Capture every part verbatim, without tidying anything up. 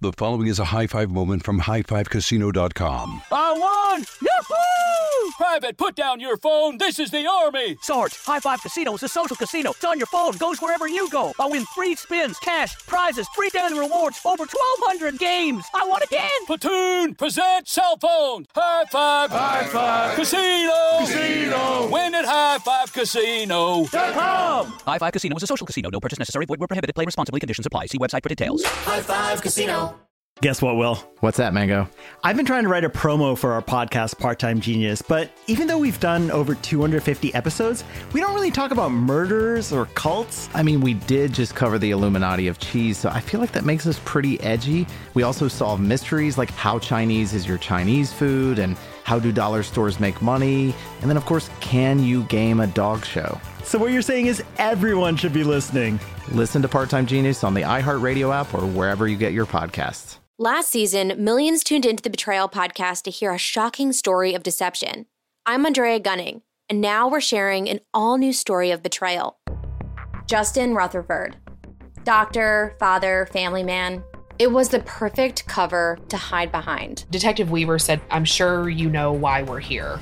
The following is a high five moment from high five casino dot com. I won! Yahoo! Private, put down your phone. This is the Army. Sarge, High Five Casino is a social casino. It's on your phone. Goes wherever you go. I win free spins, cash, prizes, free daily rewards, over twelve hundred games. I won again. Platoon, present cell phone. High Five. High Five. Casino. Casino. Win at high five casino dot com. High Five Casino is a social casino. No purchase necessary. Void where prohibited. Play responsibly. Conditions apply. See website for details. High Five Casino. Guess what, Will? What's that, Mango? I've been trying to write a promo for our podcast, Part-Time Genius, but even though we've done over two hundred fifty episodes, we don't really talk about murders or cults. I mean, we did just cover the Illuminati of cheese, so I feel like that makes us pretty edgy. We also solve mysteries like how Chinese is your Chinese food and how do dollar stores make money? And then, of course, can you game a dog show? So what you're saying is everyone should be listening. Listen to Part-Time Genius on the iHeartRadio app or wherever you get your podcasts. Last season, millions tuned into the Betrayal podcast to hear a shocking story of deception. I'm Andrea Gunning, and now we're sharing an all-new story of betrayal. Justin Rutherford. Doctor, father, family man. It was the perfect cover to hide behind. Detective Weaver said, "I'm sure you know why we're here."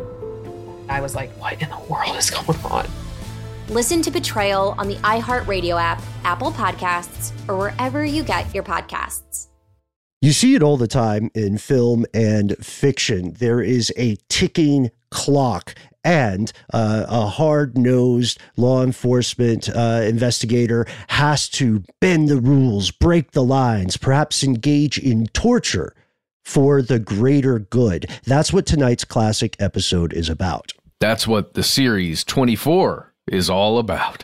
I was like, what in the world is going on? Listen to Betrayal on the iHeartRadio app, Apple Podcasts, or wherever you get your podcasts. You see it all the time in film and fiction. There is a ticking clock, and uh, a hard-nosed law enforcement uh, investigator has to bend the rules, break the lines, perhaps engage in torture for the greater good. That's what tonight's classic episode is about. That's what the series twenty-four is all about.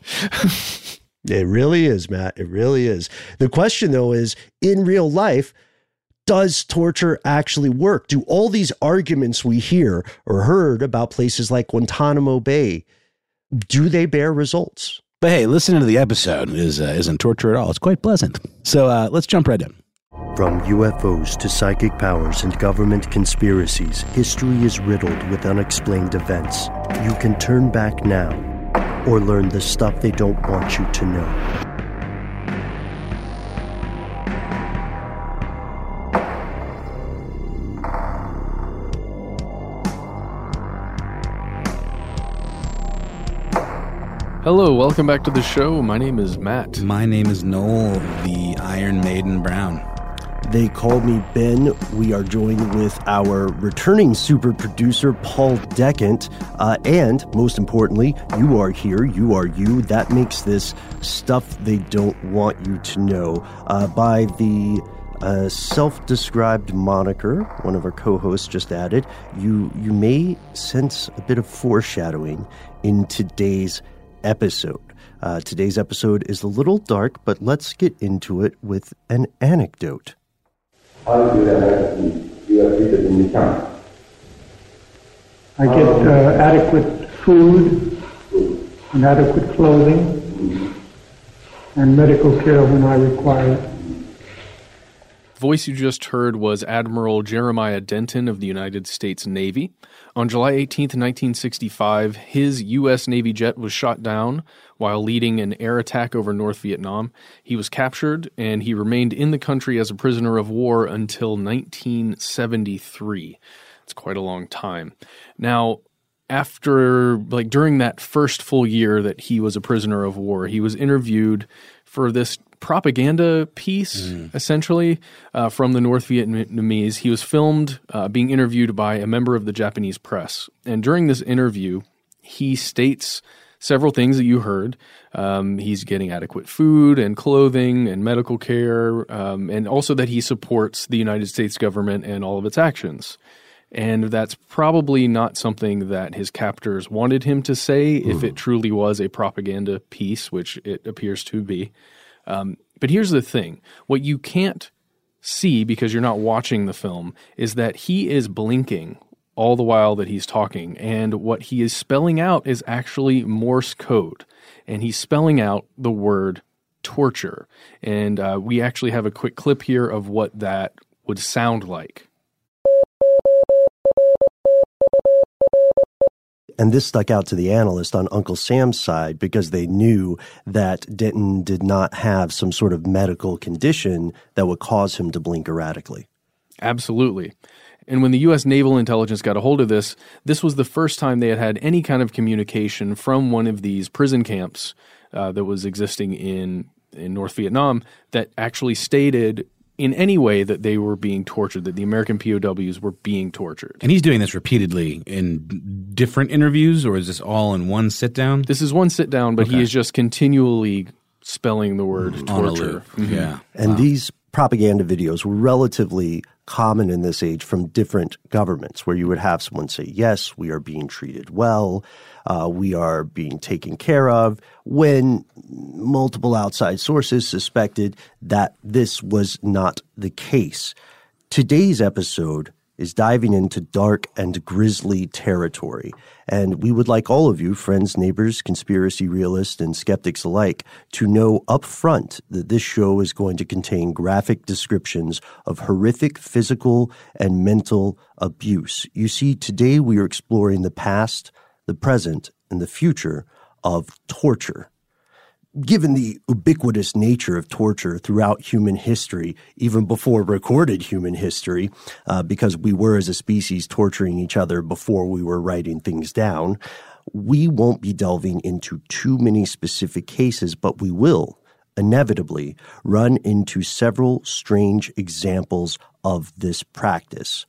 It really is, Matt. It really is. The question, though, is in real life, does torture actually work? Do all these arguments we hear or heard about places like Guantanamo Bay, do they bear results? But hey, listening to the episode is, uh, isn't torture at all. It's quite pleasant. So uh, let's jump right in. From U F Os to psychic powers and government conspiracies, history is riddled with unexplained events. You can turn back now or learn the stuff they don't want you to know. Hello, welcome back to the show. My name is Matt. My name is Noel, the Iron Maiden Brown. They call me Ben. We are joined with our returning super producer, Paul Decant. Uh, and most importantly, you are here. You are you. That makes this stuff they don't want you to know. Uh, by the uh, self-described moniker, one of our co-hosts just added, you, you may sense a bit of foreshadowing in today's episode. Uh, today's episode is a little dark, but let's get into it with an anecdote. How do you are treated in the camp? I get uh, adequate food and adequate clothing and medical care when I require it. The voice you just heard was Admiral Jeremiah Denton of the United States Navy. On July eighteenth, nineteen sixty-five, his U S Navy jet was shot down while leading an air attack over North Vietnam. He was captured, and he remained in the country as a prisoner of war until nineteen seventy-three. It's quite a long time. Now, after, like, during that first full year that he was a prisoner of war, he was interviewed for this propaganda piece, mm. essentially, uh, from the North Vietnamese. He was filmed uh, being interviewed by a member of the Japanese press. And during this interview, he states several things that you heard. Um, he's getting adequate food and clothing and medical care, um, and also that he supports the United States government and all of its actions. And that's probably not something that his captors wanted him to say mm. if it truly was a propaganda piece, which it appears to be. Um, but here's the thing. What you can't see because you're not watching the film is that he is blinking all the while that he's talking. And what he is spelling out is actually Morse code. And he's spelling out the word torture. And uh, we actually have a quick clip here of what that would sound like. And this stuck out to the analyst on Uncle Sam's side because they knew that Denton did not have some sort of medical condition that would cause him to blink erratically. Absolutely. And when the U S Naval Intelligence got a hold of this, this was the first time they had had any kind of communication from one of these prison camps uh, that was existing in, in North Vietnam that actually stated in any way that they were being tortured, that the American P O Ws were being tortured. And he's doing this repeatedly in different interviews, or is this all in one sit-down? This is one sit-down, but Okay. he is just continually spelling the word On a torture. loop. Mhm. Yeah. And Wow. these propaganda videos were relatively common in this age from different governments, where you would have someone say, yes, we are being treated well, uh, we are being taken care of, when multiple outside sources suspected that this was not the case. Today's episode is diving into dark and grisly territory. And we would like all of you, friends, neighbors, conspiracy realists, and skeptics alike, to know up front that this show is going to contain graphic descriptions of horrific physical and mental abuse. You see, today we are exploring the past, the present, and the future of torture. Given the ubiquitous nature of torture throughout human history, even before recorded human history, uh, because we were as a species torturing each other before we were writing things down, we won't be delving into too many specific cases, but we will inevitably run into several strange examples of this practice.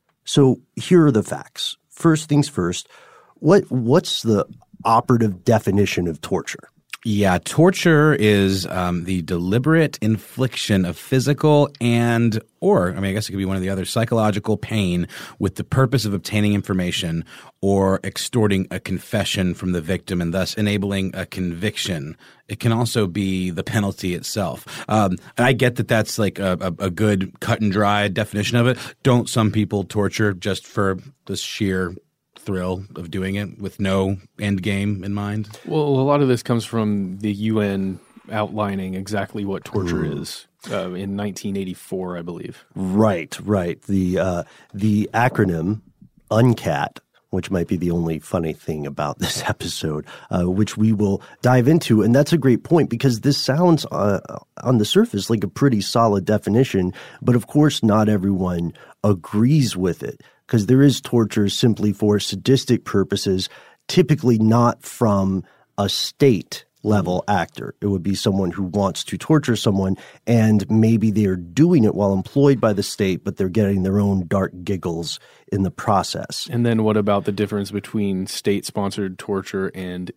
So here are the facts. First things first, what what's the operative definition of torture? Yeah, torture is um, the deliberate infliction of physical and or, I mean, I guess it could be one of the other, psychological pain with the purpose of obtaining information or extorting a confession from the victim and thus enabling a conviction. It can also be the penalty itself. Um, and I get that that's like a, a, a good cut and dry definition of it. Don't some people torture just for the sheer thrill of doing it with no end game in mind? Well, a lot of this comes from the U N outlining exactly what torture mm. is uh, in nineteen eighty-four, I believe. Right, right. The uh, the acronym UNCAT, which might be the only funny thing about this episode, uh, which we will dive into. And that's a great point because this sounds uh, on the surface like a pretty solid definition, but of course not everyone agrees with it. Because there is torture simply for sadistic purposes, typically not from a state-level actor. It would be someone who wants to torture someone, and maybe they're doing it while employed by the state, but they're getting their own dark giggles in the process. And then what about the difference between state-sponsored torture and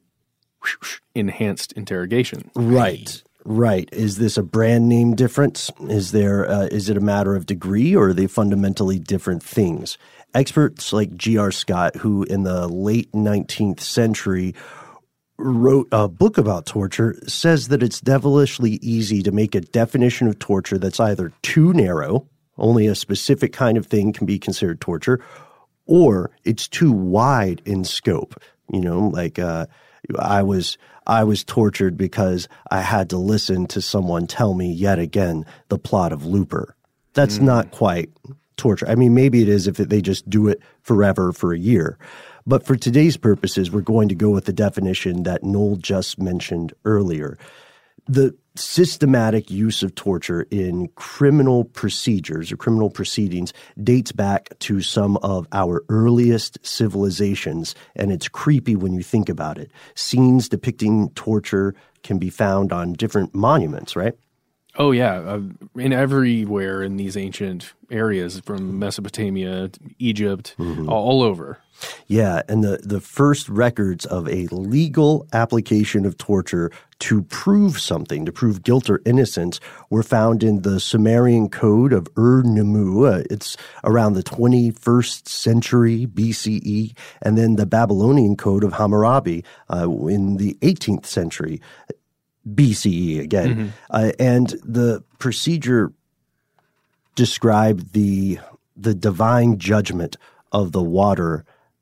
enhanced interrogation? Right. Right. Is this a brand name difference? Is there uh, is it a matter of degree, or are they fundamentally different things? Experts like G R Scott, who in the late nineteenth century wrote a book about torture, says that it's devilishly easy to make a definition of torture that's either too narrow, only a specific kind of thing can be considered torture, or it's too wide in scope. You know, like uh, I was I was tortured because I had to listen to someone tell me yet again the plot of Looper. That's mm. not quite torture. I mean, maybe it is if it, they just do it forever for a year. But for today's purposes, we're going to go with the definition that Noel just mentioned earlier. The systematic use of torture in criminal procedures or criminal proceedings dates back to some of our earliest civilizations, and it's creepy when you think about it. Scenes depicting torture can be found on different monuments, right? Oh, yeah. Uh, in everywhere in these ancient areas, from Mesopotamia, Egypt, mm-hmm. all, all over. Yeah, and the, the first records of a legal application of torture to prove something, to prove guilt or innocence, were found in the Sumerian Code of Ur-Nummu. Uh, it's around the twenty-first century B C E, and then the Babylonian Code of Hammurabi uh, in the eighteenth century B C E again. Mm-hmm. Uh, and the procedure described the the divine judgment of the water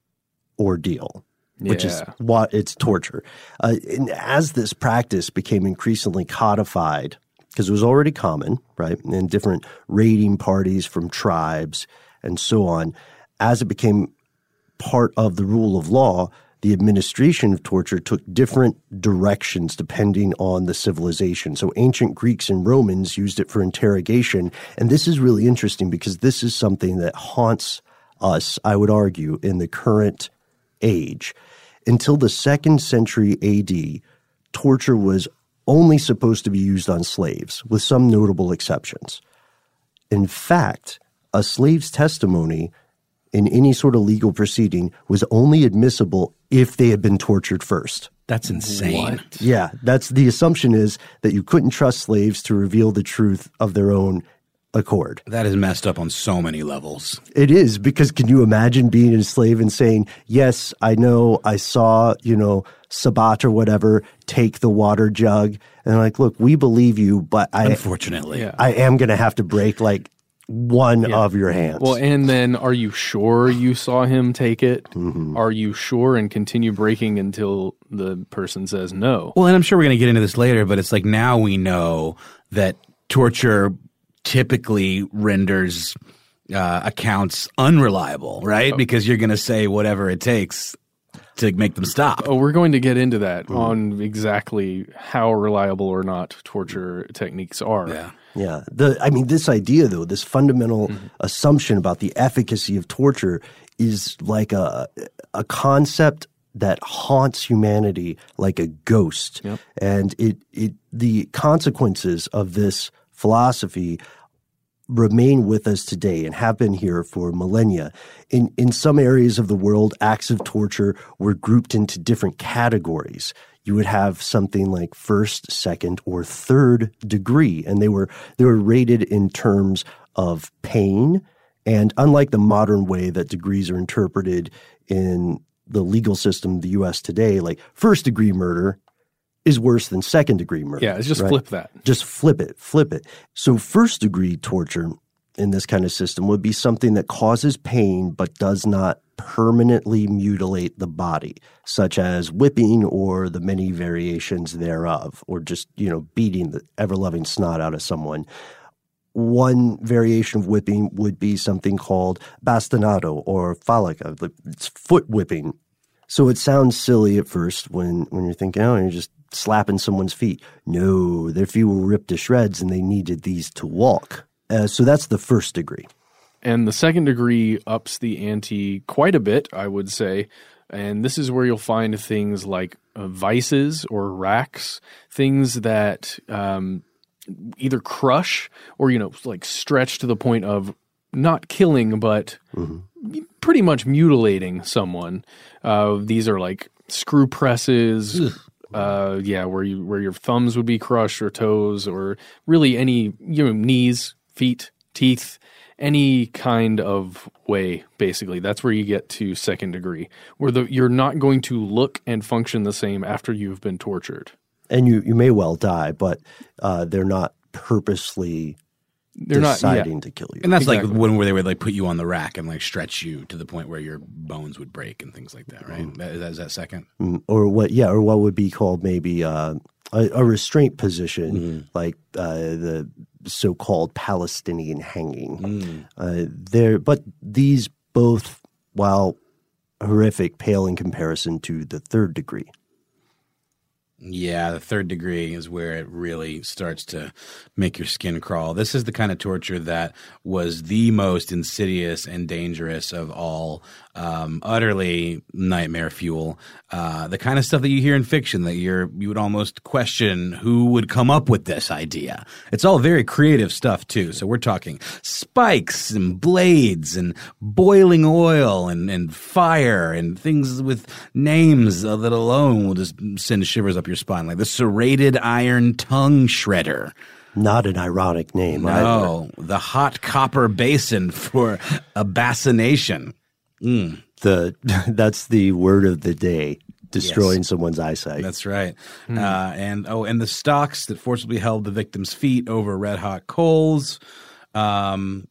ordeal, which yeah. is what it's torture. Uh, and as this practice became increasingly codified, because it was already common, right, in different raiding parties from tribes and so on, as it became part of the rule of law, the administration of torture took different directions depending on the civilization. So ancient Greeks and Romans used it for interrogation. And this is really interesting because this is something that haunts us, I would argue, in the current age. Until the second century A D, torture was only supposed to be used on slaves, with some notable exceptions. In fact, a slave's testimony in any sort of legal proceeding was only admissible if they had been tortured first. That's insane. What? Yeah, that's the assumption is that you couldn't trust slaves to reveal the truth of their own accord. That is messed up on so many levels. It is, because can you imagine being a slave and saying, yes, I know I saw, you know, Sabat or whatever take the water jug. And they're like, look, we believe you, but I unfortunately, yeah. I am going to have to break like one Yeah. of your hands. Well, and then are you sure you saw him take it? Mm-hmm. Are you sure? And continue breaking until the person says no. Well, and I'm sure we're going to get into this later, but it's like now we know that torture typically renders uh, accounts unreliable, right? Oh. Because you're going to say whatever it takes to make them stop. Oh, we're going to get into that Mm. on exactly how reliable or not torture techniques are. Yeah. Yeah. The, I mean, this idea, though, this fundamental Mm-hmm. assumption about the efficacy of torture is like a, a concept that haunts humanity like a ghost. Yep. And it, it the consequences of this philosophy remain with us today and have been here for millennia. In in some areas of the world, acts of torture were grouped into different categories. You would have something like first, second, or third degree, and they were they were rated in terms of pain. And unlike the modern way that degrees are interpreted in the legal system of the U S today, like first degree murder is worse than second degree murder. Yeah, it's just right? flip that. Just flip it, flip it. So first degree torture in this kind of system would be something that causes pain but does not permanently mutilate the body, such as whipping or the many variations thereof, or just, you know, beating the ever-loving snot out of someone. One variation of whipping would be something called bastonado or falaca. It's foot whipping. So it sounds silly at first when, when you're thinking, oh, you're just slapping someone's feet. No, their feet were ripped to shreds and they needed these to walk. Uh, so that's the first degree. And the second degree ups the ante quite a bit, I would say. And this is where you'll find things like uh, vices or racks, things that um, either crush or, you know, like stretch to the point of not killing, but mm-hmm. pretty much mutilating someone. Uh, these are like screw presses, uh, yeah, where you where your thumbs would be crushed or toes or really any, you know, knees, feet, teeth, any kind of way, basically. That's where you get to second degree, where the, you're not going to look and function the same after you've been tortured. And you, you may well die, but uh, they're not purposely they're deciding not, yeah. to kill you. And that's exactly. like when where they would like put you on the rack and like stretch you to the point where your bones would break and things like that, right? Mm. That, is, that, is that second? Mm, or what? Yeah, or what would be called maybe uh, a, a restraint position, mm-hmm. like uh, the so-called Palestinian hanging. Mm. Uh, there, but these both, while horrific, pale in comparison to the third degree. Yeah, the third degree is where it really starts to make your skin crawl. This is the kind of torture that was the most insidious and dangerous of all, um, utterly nightmare fuel. Uh, the kind of stuff that you hear in fiction that you're you would almost question who would come up with this idea. It's all very creative stuff too. So we're talking spikes and blades and boiling oil and, and fire and things with names that alone will just send shivers up your spine, like the serrated iron tongue shredder. Not an ironic name. No, either. The hot copper basin for a bassination. Mm. The that's the word of the day. Destroying yes. someone's eyesight. That's right. Mm. Uh, and oh, and the stocks that forcibly held the victim's feet over red hot coals. Um,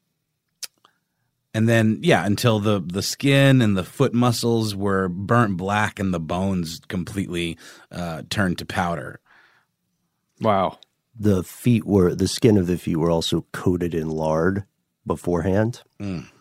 and then, yeah, until the, the skin and the foot muscles were burnt black and the bones completely uh, turned to powder. Wow. The feet were, the skin of the feet were also coated in lard beforehand. Mm.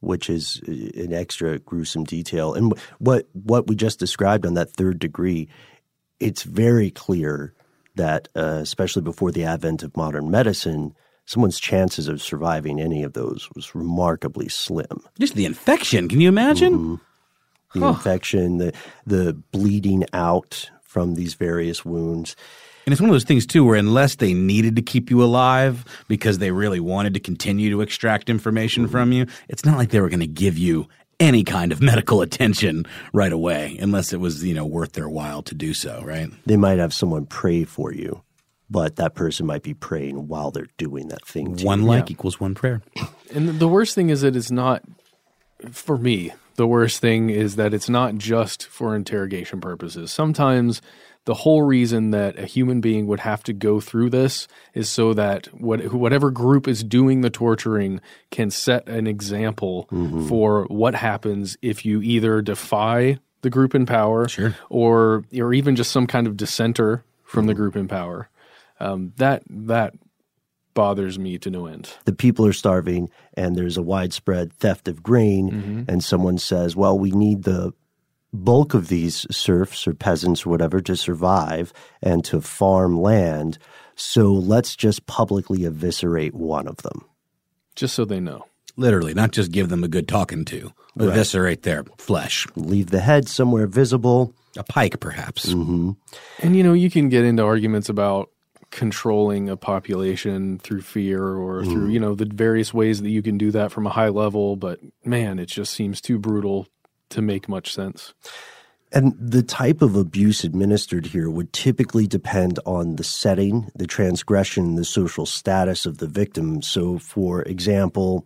which is an extra gruesome detail. And what what we just described on that third degree, it's very clear that, uh, especially before the advent of modern medicine, someone's chances of surviving any of those was remarkably slim. Just the infection. Can you imagine? Mm-hmm. The Huh. infection, the the bleeding out from these various wounds. And it's one of those things, too, where unless they needed to keep you alive because they really wanted to continue to extract information from you, it's not like they were going to give you any kind of medical attention right away unless it was, you know, worth their while to do so, right? They might have someone pray for you, but that person might be praying while they're doing that thing to One you. like yeah. equals one prayer. And the worst thing is that it's not, for me, the worst thing is that it's not just for interrogation purposes. Sometimes the whole reason that a human being would have to go through this is so that what, whatever group is doing the torturing can set an example mm-hmm. for what happens if you either defy the group in power sure. or or even just some kind of dissenter from mm-hmm. the group in power. Um, that that bothers me to no end. The people are starving and there's a widespread theft of grain mm-hmm. and someone says, well, we need the bulk of these serfs or peasants or whatever to survive and to farm land, so let's just publicly eviscerate one of them. Just so they know. Literally, not just give them a good talking to. Right. Eviscerate their flesh. Leave the head somewhere visible. A pike, perhaps. Mm-hmm. And, you know, you can get into arguments about controlling a population through fear or through, mm. you know, the various ways that you can do that from a high level, but, man, it just seems too brutal to make much sense. And the type of abuse administered here would typically depend on the setting, the transgression, the social status of the victim. So, for example,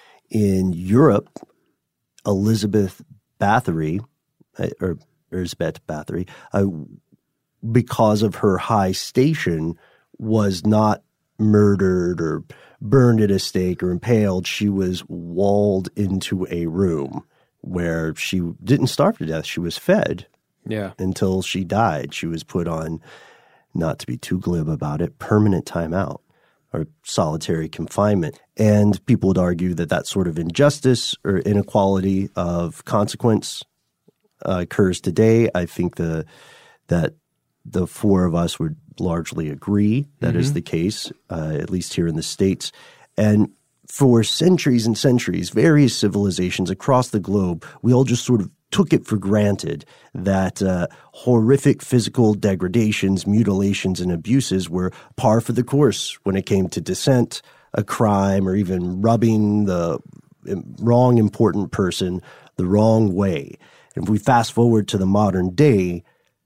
in Europe, Elizabeth Bathory, or Elizabeth Bathory, uh, because of her high station, was not murdered or burned at a stake or impaled. She was walled into a room where she didn't starve to death. She was fed yeah. until she died. She was put on, not to be too glib about it, permanent timeout or solitary confinement. And people would argue that that sort of injustice or inequality of consequence uh, occurs today. I think the that the four of us would largely agree that mm-hmm. is the case, uh, at least here in the States. And for centuries and centuries, various civilizations across the globe, we all just sort of took it for granted that uh, horrific physical degradations, mutilations, and abuses were par for the course when it came to dissent, a crime, or even rubbing the wrong important person the wrong way. And if we fast forward to the modern day,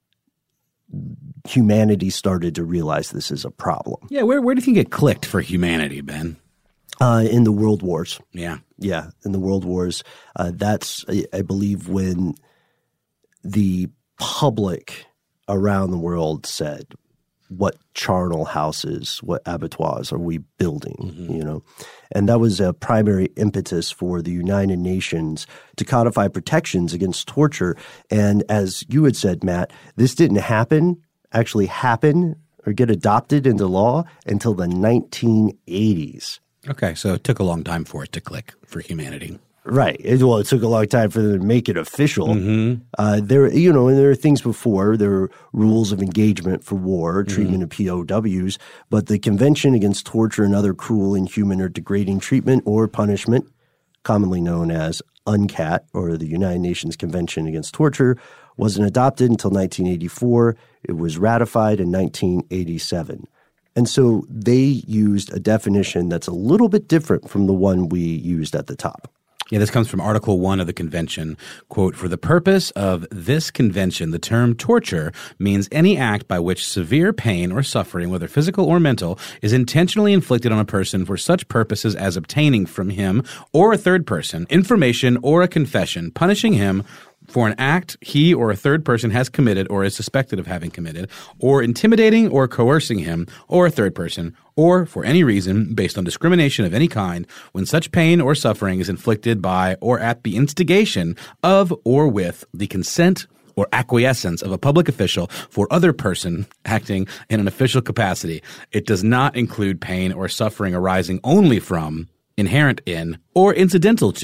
humanity started to realize this is a problem. Yeah, where where do you think it clicked for humanity, Ben? Uh, in the World Wars. Yeah. Yeah, in the World Wars. Uh, that's, I, I believe, when the public around the world said, what charnel houses, what abattoirs are we building, mm-hmm. you know? And that was a primary impetus for the United Nations to codify protections against torture. And as you had said, Matt, this didn't happen, actually happen or get adopted into law until the nineteen eighties. Okay, so it took a long time for it to click for humanity. Right. It, well, it took a long time for them to make it official. Mm-hmm. Uh, there, you know, and there are things before. There are rules of engagement for war, treatment mm-hmm. of P O Ws, but the Convention Against Torture and Other Cruel, Inhuman, or Degrading Treatment or Punishment, commonly known as UNCAT, or the United Nations Convention Against Torture, wasn't adopted until nineteen eighty-four. It was ratified in nineteen eighty-seven. And so they used a definition that's a little bit different from the one we used at the top. Yeah, this comes from Article one of the Convention. Quote, for the purpose of this convention, the term torture means any act by which severe pain or suffering, whether physical or mental, is intentionally inflicted on a person for such purposes as obtaining from him or a third person information or a confession, punishing him for an act he or a third person has committed or is suspected of having committed, or intimidating or coercing him or a third person, or for any reason based on discrimination of any kind, when such pain or suffering is inflicted by or at the instigation of or with the consent or acquiescence of a public official for other person acting in an official capacity. It does not include pain or suffering arising only from, inherent in, or incidental to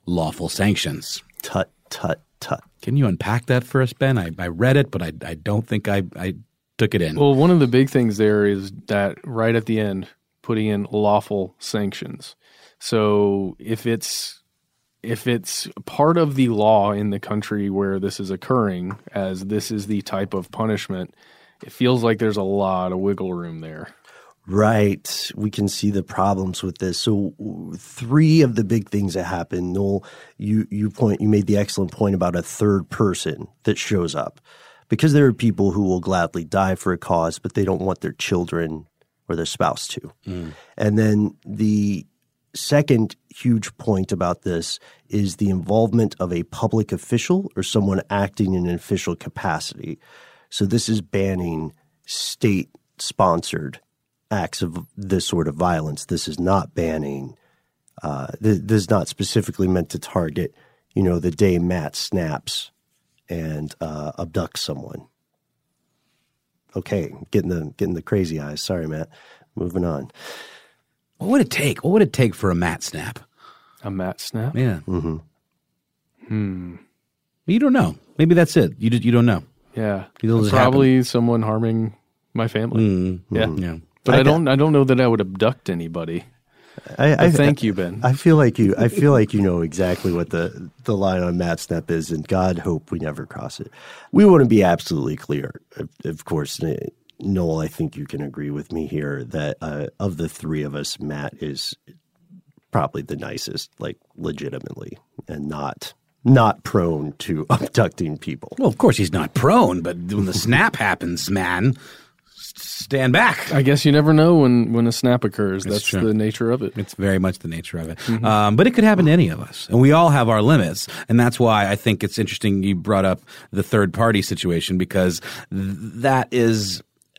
lawful sanctions. Tut, tut, tut. Can you unpack that for us, Ben? I, I read it, but I, I don't think I, I took it in. Well, one of the big things there is that right at the end, putting in lawful sanctions. So if it's if it's part of the law in the country where this is occurring, as this is the type of punishment, it feels like there's a lot of wiggle room there. Right. We can see the problems with this. So three of the big things that happen, Noel, you, you point, you made the excellent point about a third person that shows up, because there are people who will gladly die for a cause, but they don't want their children or their spouse to. Mm. And then the second huge point about this is the involvement of a public official or someone acting in an official capacity. So this is banning state-sponsored acts of this sort of violence. This is not banning uh, – this is not specifically meant to target, you know, the day Matt snaps and uh, abducts someone. Okay, getting the getting the crazy eyes. Sorry, Matt. Moving on. What would it take? What would it take for a Matt snap? A Matt snap? Yeah. Mm-hmm. Hmm. You don't know. Maybe that's it. You you don't know. Yeah. It'll Probably happen. Someone harming my family. Mm-hmm. Yeah. yeah. But I, I don't. I don't know that I would abduct anybody. I, I thank you, Ben. I feel like you. I feel like you know exactly what the, the line on Matt Snap is, and God hope we never cross it. We want to be absolutely clear. Of, of course, Noel, I think you can agree with me here that uh, of the three of us, Matt is probably the nicest, like legitimately, and not not prone to abducting people. Well, of course he's not prone, but when the snap happens, man. Stand back. I guess you never know when, when a snap occurs. That's That's true. the nature of it. It's very much the nature of it. Mm-hmm. Um, but it could happen to any of us. And we all have our limits. And that's why I think it's interesting you brought up the third party situation, because th- that is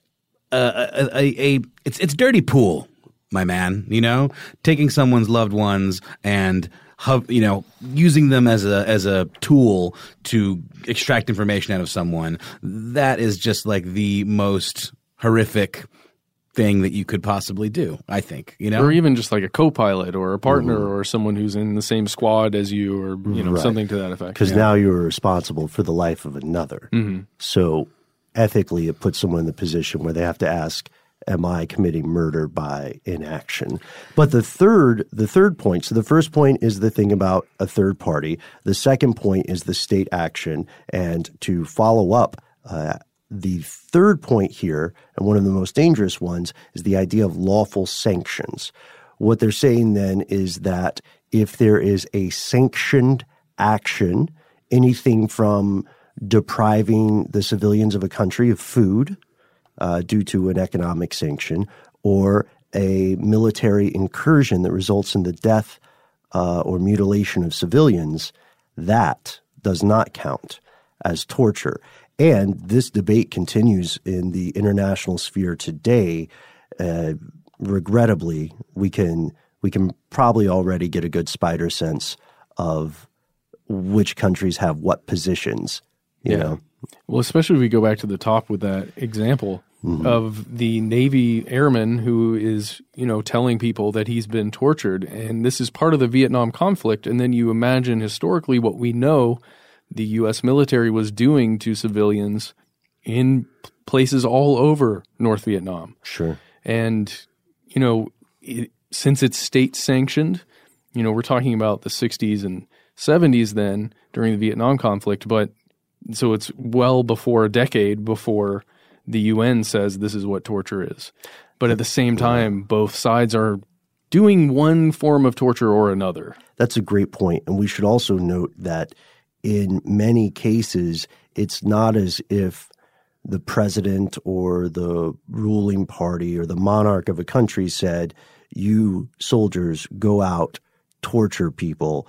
a, a, a, a it's, it's dirty pool, my man, you know, taking someone's loved ones and you know, using them as a as a tool to extract information out of someone. That is just like the most horrific thing that you could possibly do, I think, you know? Or even just like a co-pilot or a partner mm-hmm. or someone who's in the same squad as you, or, you know, right. something to that effect. Because yeah. now you're responsible for the life of another. Mm-hmm. So ethically, it puts someone in the position where they have to ask, am I committing murder by inaction? But the third, the third point, so the first point is the thing about a third party. The second point is the state action. And to follow up, uh, the third point here, and one of the most dangerous ones, is the idea of lawful sanctions. What they're saying then is that if there is a sanctioned action, anything from depriving the civilians of a country of food uh, due to an economic sanction, or a military incursion that results in the death uh, or mutilation of civilians, that does not count as torture. And this debate continues in the international sphere today. Uh, regrettably, we can we can probably already get a good spider sense of which countries have what positions. You yeah. know, well, especially if we go back to the top with that example mm-hmm. of the Navy airman who is, you know, telling people that he's been tortured, and this is part of the Vietnam conflict. And then you imagine historically what we know the U S military was doing to civilians in places all over North Vietnam. Sure. And, you know, it, since it's state sanctioned, you know, we're talking about the sixties and seventies then during the Vietnam conflict, but so it's well before a decade before the U N says this is what torture is. But at the same time, both sides are doing one form of torture or another. That's a great point. And we should also note that in many cases, it's not as if the president or the ruling party or the monarch of a country said, you soldiers go out, torture people.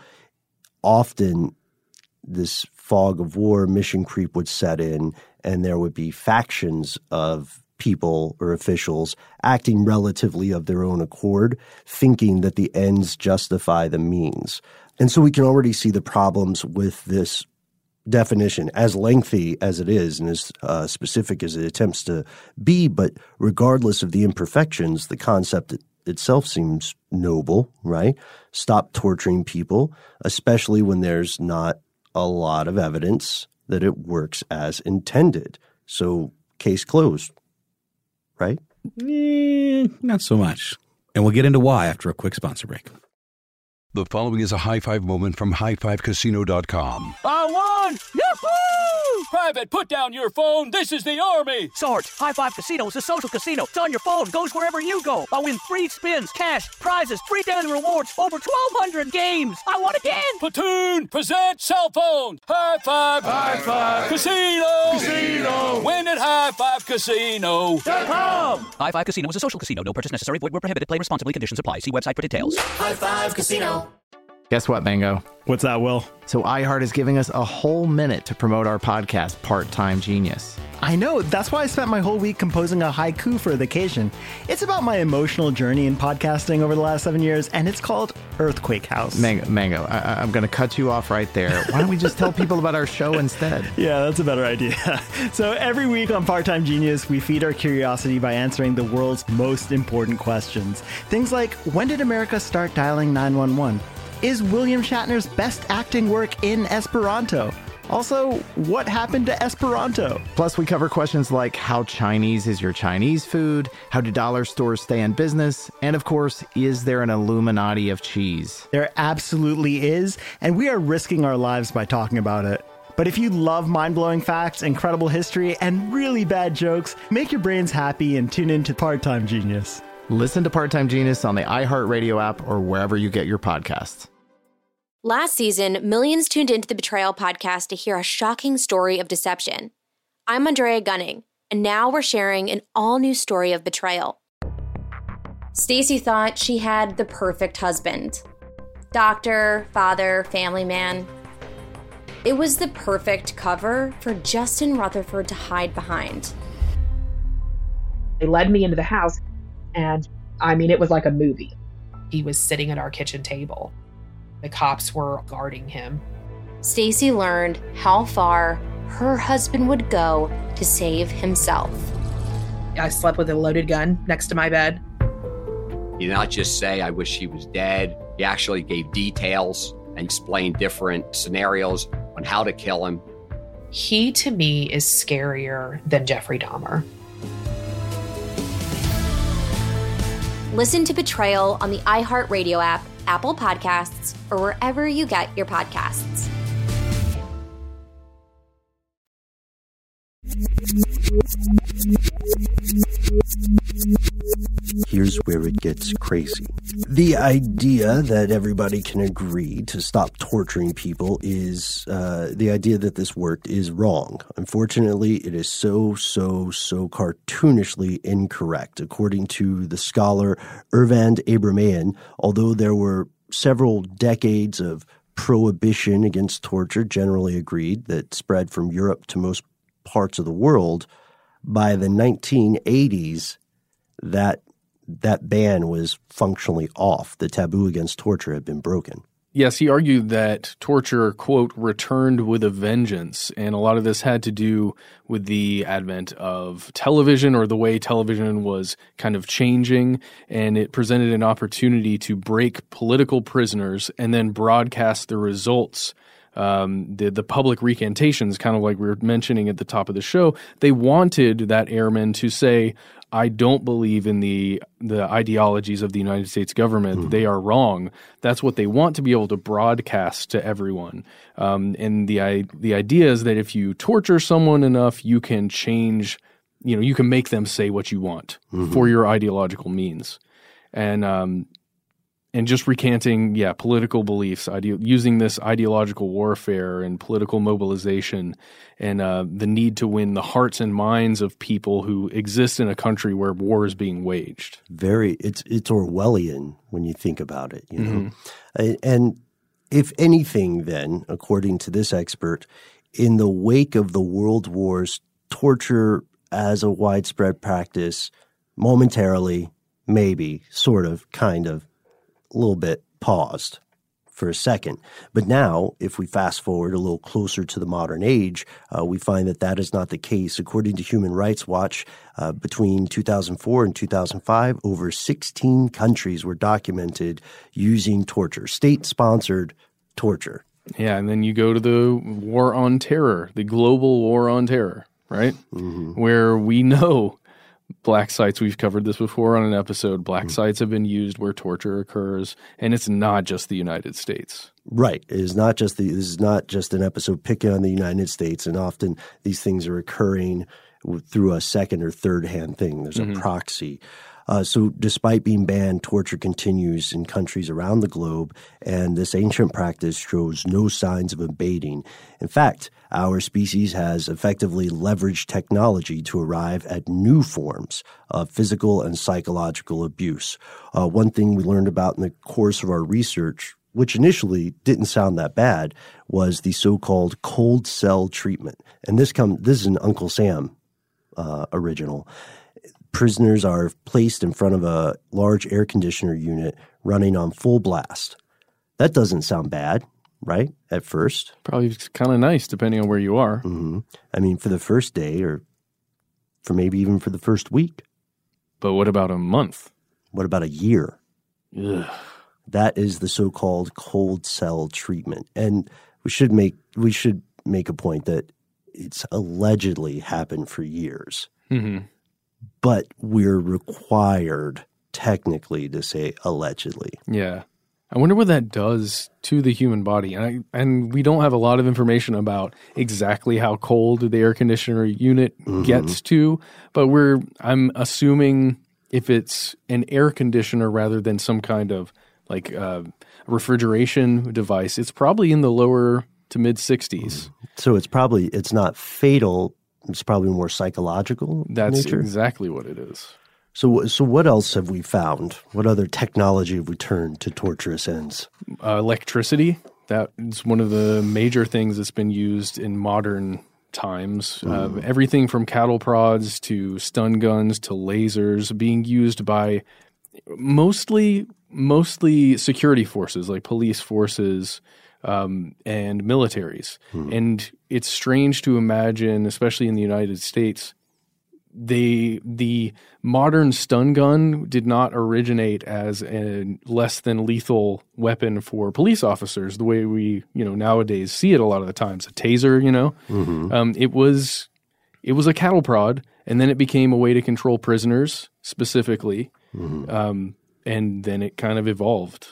Often this fog of war, mission creep would set in, and there would be factions of people or officials acting relatively of their own accord, thinking that the ends justify the means. And so we can already see the problems with this definition, as lengthy as it is and as uh, specific as it attempts to be. But regardless of the imperfections, the concept itself seems noble, right? Stop torturing people, especially when there's not a lot of evidence that it works as intended. So case closed, right? Eh, not so much. And we'll get into why after a quick sponsor break. The following is a high five moment from high five casino dot com. I won! Yahoo! Private, put down your phone. This is the Army. Sarge, High Five Casino is a social casino. It's on your phone, goes wherever you go. I win free spins, cash, prizes, free daily rewards, over twelve hundred games. I won again. Platoon, present cell phone. High Five. High Five. Casino. Casino. Win at High Five Casino dot com. High Five Casino is a social casino. No purchase necessary. Void where prohibited. Play responsibly. Conditions apply. See website for details. High Five Casino. Guess what, Mango? What's that, Will? So iHeart is giving us a whole minute to promote our podcast, Part-Time Genius. I know. That's why I spent my whole week composing a haiku for the occasion. It's about my emotional journey in podcasting over the last seven years, and it's called Earthquake House. Mango, Mango I- I'm going to cut you off right there. Why don't we just tell people about our show instead? Yeah, that's a better idea. So every week on Part-Time Genius, we feed our curiosity by answering the world's most important questions. Things like, when did America start dialing nine one one? Is William Shatner's best acting work in Esperanto? Also, what happened to Esperanto? Plus, we cover questions like how Chinese is your Chinese food? How do dollar stores stay in business? And of course, is there an Illuminati of cheese? There absolutely is, and we are risking our lives by talking about it. But if you love mind-blowing facts, incredible history, and really bad jokes, make your brains happy and tune in to Part-Time Genius. Listen to Part-Time Genius on the iHeartRadio app or wherever you get your podcasts. Last season, millions tuned into the Betrayal podcast to hear a shocking story of deception. I'm Andrea Gunning, and now we're sharing an all-new story of betrayal. Stacy thought she had the perfect husband. Doctor, father, family man. It was the perfect cover for Justin Rutherford to hide behind. They led me into the house. And I mean, it was like a movie. He was sitting at our kitchen table. The cops were guarding him. Stacy learned how far her husband would go to save himself. I slept with a loaded gun next to my bed. He did not just say, I wish he was dead. He actually gave details and explained different scenarios on how to kill him. He, to me, is scarier than Jeffrey Dahmer. Listen to Betrayal on the iHeartRadio app, Apple Podcasts, or wherever you get your podcasts. Here's where it gets crazy. The idea that everybody can agree to stop torturing people is, uh, the idea that this worked is wrong. Unfortunately, it is so, so, so cartoonishly incorrect. According to the scholar Ervand Abramayan, although there were several decades of prohibition against torture generally agreed that spread from Europe to most parts of the world, by the nineteen eighties, that that ban was functionally off. The taboo against torture had been broken. Yes, he argued that torture, quote, returned with a vengeance. And a lot of this had to do with the advent of television, or the way television was kind of changing. And it presented an opportunity to break political prisoners and then broadcast the results. Um, the, the public recantations, kind of like we were mentioning at the top of the show. They wanted that airman to say, I don't believe in the the ideologies of the United States government. Mm. They are wrong. That's what they want to be able to broadcast to everyone. Um, and the the idea is that if you torture someone enough, you can change, you know, you can make them say what you want mm-hmm. for your ideological means. And um, and just recanting, yeah, political beliefs, ide- using this ideological warfare and political mobilization and uh, the need to win the hearts and minds of people who exist in a country where war is being waged. Very, it's it's Orwellian when you think about it, you know. Mm-hmm. And if anything, then, according to this expert, in the wake of the world wars, torture as a widespread practice, momentarily, maybe, sort of, kind of, a little bit paused for a second. But now, if we fast forward a little closer to the modern age, uh, we find that that is not the case. According to Human Rights Watch, uh, between two thousand four and two thousand five, over sixteen countries were documented using torture, state-sponsored torture. Yeah, and then you go to the war on terror, the global war on terror, right? Mm-hmm. Where we know black sites, we've covered this before on an episode, black mm-hmm. sites have been used where torture occurs, and it's not just the United States. Right. It is not just the, this is not just an episode picking on the United States, and often these things are occurring through a second or third hand thing. There's mm-hmm. a proxy. Uh, so despite being banned, torture continues in countries around the globe, and this ancient practice shows no signs of abating. In fact, our species has effectively leveraged technology to arrive at new forms of physical and psychological abuse. Uh, one thing we learned about in the course of our research, which initially didn't sound that bad, was the so-called cold cell treatment. And this come this is an Uncle Sam uh, original. Prisoners are placed in front of a large air conditioner unit running on full blast. That doesn't sound bad, right, at first? Probably kind of nice, depending on where you are. Mm-hmm. I mean, for the first day or for maybe even for the first week. But what about a month? What about a year? Ugh. That is the so-called cold cell treatment. And we should make we should make a point that it's allegedly happened for years. Mm-hmm. But we're required technically to say allegedly. Yeah. I wonder what that does to the human body. And I, and we don't have a lot of information about exactly how cold the air conditioner unit mm-hmm. gets to, but we're I'm assuming if it's an air conditioner rather than some kind of like uh, refrigeration device, it's probably in the lower to mid sixties. So it's probably it's not fatal. It's probably more psychological. That's nature. Exactly what it is. So, so what else have we found? What other technology have we turned to torturous ends? Uh, electricity. That is one of the major things that's been used in modern times. Mm. Uh, everything from cattle prods to stun guns to lasers being used by mostly mostly security forces like police forces um, and militaries. Mm. And it's strange to imagine, especially in the United States, They, the modern stun gun did not originate as a less than lethal weapon for police officers the way we, you know, nowadays see it a lot of the times. A taser, you know, mm-hmm. um, it was it was a cattle prod, and then it became a way to control prisoners specifically, mm-hmm. um, and then it kind of evolved.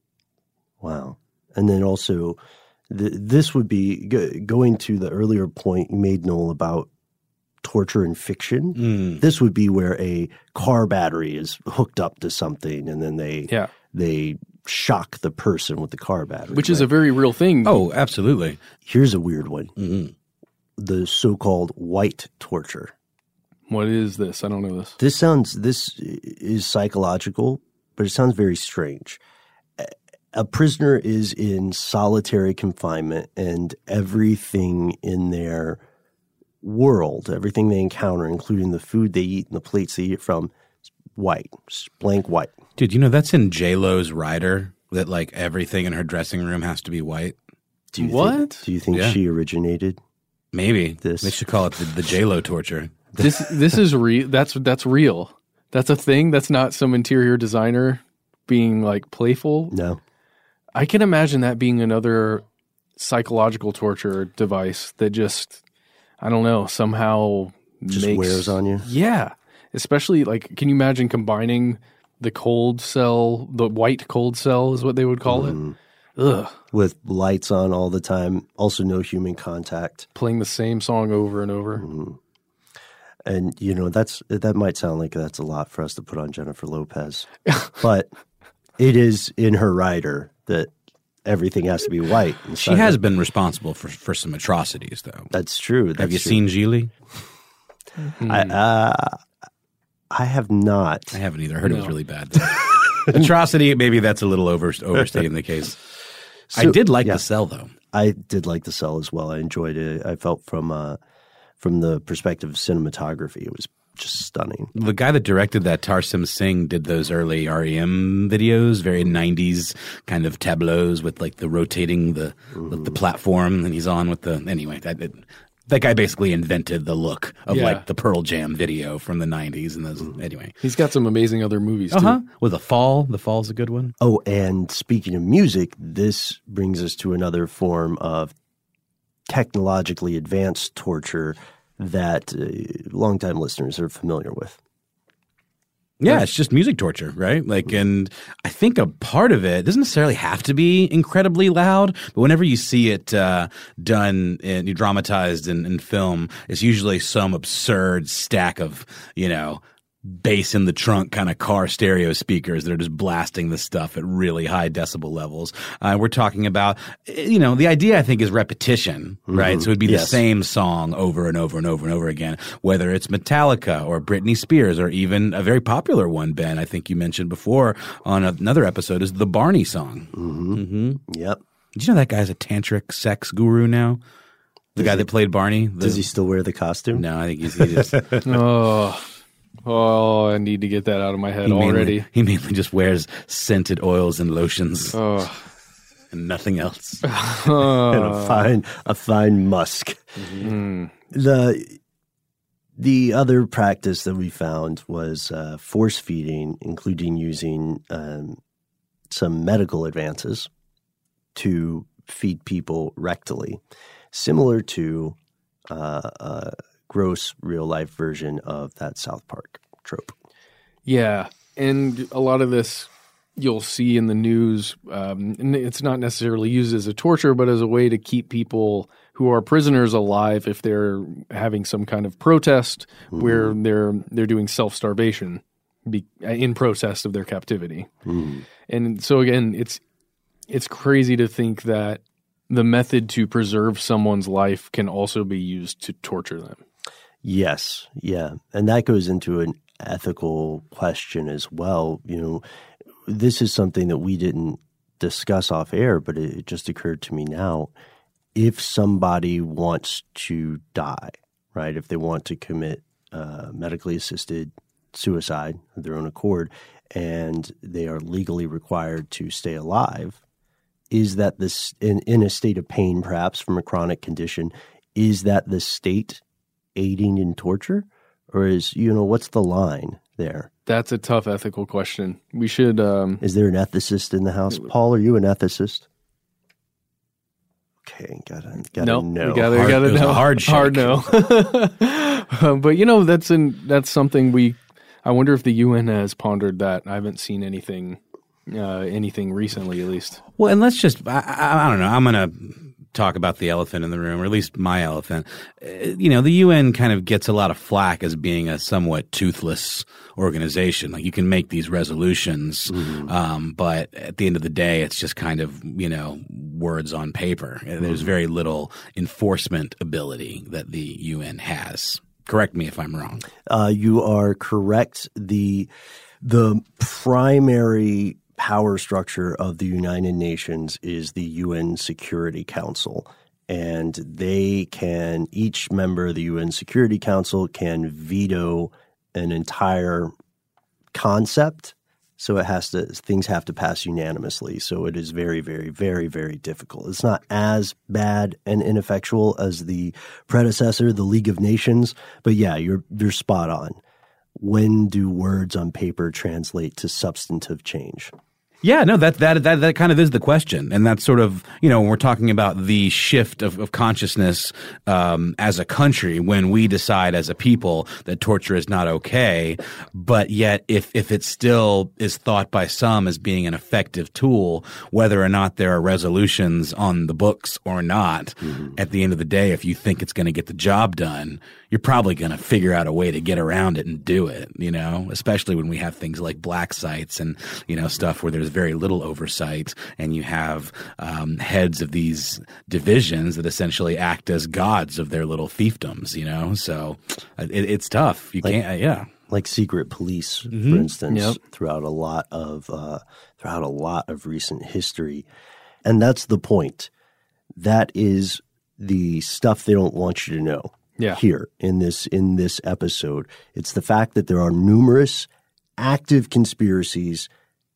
Wow. And then also, the, this would be go, going to the earlier point you made, Noel, about torture in fiction. Mm. This would be where a car battery is hooked up to something, and then they yeah. they shock the person with the car battery, which is right? a very real thing. Oh, absolutely. Here's a weird one: mm-hmm. the so-called white torture. What is this? I don't know this. This sounds. This is psychological, but it sounds very strange. A prisoner is in solitary confinement, and everything in their world, everything they encounter, including the food they eat and the plates they eat from, is white, just blank white. Dude, you know that's in J-Lo's rider, that like everything in her dressing room has to be white. Do you what? Think, do you think yeah. she originated Maybe. this? They should call it the, the J-Lo torture. This this is real. That's that's real. That's a thing. That's not some interior designer being like playful. No. I can imagine that being another psychological torture device that just, I don't know, somehow just makes, wears on you. Yeah. Especially like, can you imagine combining the cold cell, the white cold cell is what they would call mm. it? Ugh. With lights on all the time, also no human contact. Playing the same song over and over. Mm. And, you know, that's that might sound like that's a lot for us to put on Jennifer Lopez. But it is in her rider that everything has to be white. She has been responsible for, for some atrocities, though. That's true. That's have you true. seen Gigli? Mm-hmm. I, uh, I have not. I haven't either. I heard no. it was really bad. Atrocity, maybe that's a little over, overstating the case. So, I did like yeah, The Cell, though. I did like The Cell as well. I enjoyed it. I felt from uh, from the perspective of cinematography, it was just stunning. The guy that directed that, Tarsim Singh, did those early R E M videos, very nineties kind of tableaus with like the rotating the mm-hmm. the platform, and he's on with the anyway. That it, that guy basically invented the look of yeah. like the Pearl Jam video from the nineties, and those mm-hmm. anyway. He's got some amazing other movies too. Uh-huh. With The Fall, The Fall's a good one. Oh, and speaking of music, this brings us to another form of technologically advanced torture that uh, longtime listeners are familiar with. Yeah, it's just music torture, right? Like, and I think a part of it doesn't necessarily have to be incredibly loud, but whenever you see it uh, done and dramatized in, in film, it's usually some absurd stack of, you know, bass in the trunk kind of car stereo speakers that are just blasting the stuff at really high decibel levels. Uh, we're talking about, you know, the idea I think is repetition, right? Mm-hmm. So it would be yes. the same song over and over and over and over again, whether it's Metallica or Britney Spears or even a very popular one, Ben, I think you mentioned before on another episode, is the Barney song. Mm-hmm. Mm-hmm. Yep. Did you know that guy's a tantric sex guru now? The does guy he, that played Barney? The, does he still wear the costume? No, I think he's he just oh. Oh, I need to get that out of my head he already. Mainly, he mainly just wears scented oils and lotions oh. and nothing else. Oh. And a fine, a fine musk. Mm-hmm. The the other practice that we found was uh, force feeding, including using um, some medical advances to feed people rectally, similar to uh, uh, gross real-life version of that South Park trope. Yeah, and a lot of this you'll see in the news. Um, and it's not necessarily used as a torture, but as a way to keep people who are prisoners alive if they're having some kind of protest mm-hmm. where they're they're doing self-starvation be, in protest of their captivity. Mm-hmm. And so, again, it's it's crazy to think that the method to preserve someone's life can also be used to torture them. Yes, yeah. And that goes into an ethical question as well. You know, this is something that we didn't discuss off air, but it just occurred to me now. If somebody wants to die, right, if they want to commit uh, medically assisted suicide of their own accord, and they are legally required to stay alive, is that this in, in a state of pain, perhaps from a chronic condition, is that the state aiding in torture, or is, you know, what's the line there? That's a tough ethical question. We should. Um, is there an ethicist in the house? Paul, are you an ethicist? Okay, gotta gotta nope, know. We gotta, hard, gotta know. Hard, hard no. um, but you know, that's an that's something we. I wonder if the U N has pondered that. I haven't seen anything, uh, anything recently, at least. Well, and let's just. I, I, I don't know. I'm gonna talk about the elephant in the room, or at least my elephant. You know, the U N kind of gets a lot of flack as being a somewhat toothless organization. Like, you can make these resolutions, mm-hmm. um, but at the end of the day, it's just kind of, you know, words on paper. Mm-hmm. There's very little enforcement ability that the U N has. Correct me if I'm wrong. Uh, you are correct. The the primary power structure of the United Nations is the U N Security Council, and they can, each member of the U N Security Council can veto an entire concept. So it has to, things have to pass unanimously. So it is very, very, very, very difficult. It's not as bad and ineffectual as the predecessor, the League of Nations, but yeah, you're you're spot on. When do words on paper translate to substantive change? Yeah, no, that, that that that kind of is the question. And that's sort of, you know, when we're talking about the shift of, of consciousness um, as a country, when we decide as a people that torture is not okay, but yet if, if it still is thought by some as being an effective tool, whether or not there are resolutions on the books or not, mm-hmm. at the end of the day, if you think it's going to get the job done, you're probably going to figure out a way to get around it and do it, you know, especially when we have things like black sites and, you know, stuff where there's very little oversight, and you have um, heads of these divisions that essentially act as gods of their little fiefdoms, you know, so it, it's tough. You like, can't, uh, yeah. Like secret police, mm-hmm. for instance, yep. throughout a lot of uh, throughout a lot of recent history. And that's the point. That is the stuff they don't want you to know. yeah. here in this in this episode. It's the fact that there are numerous active conspiracies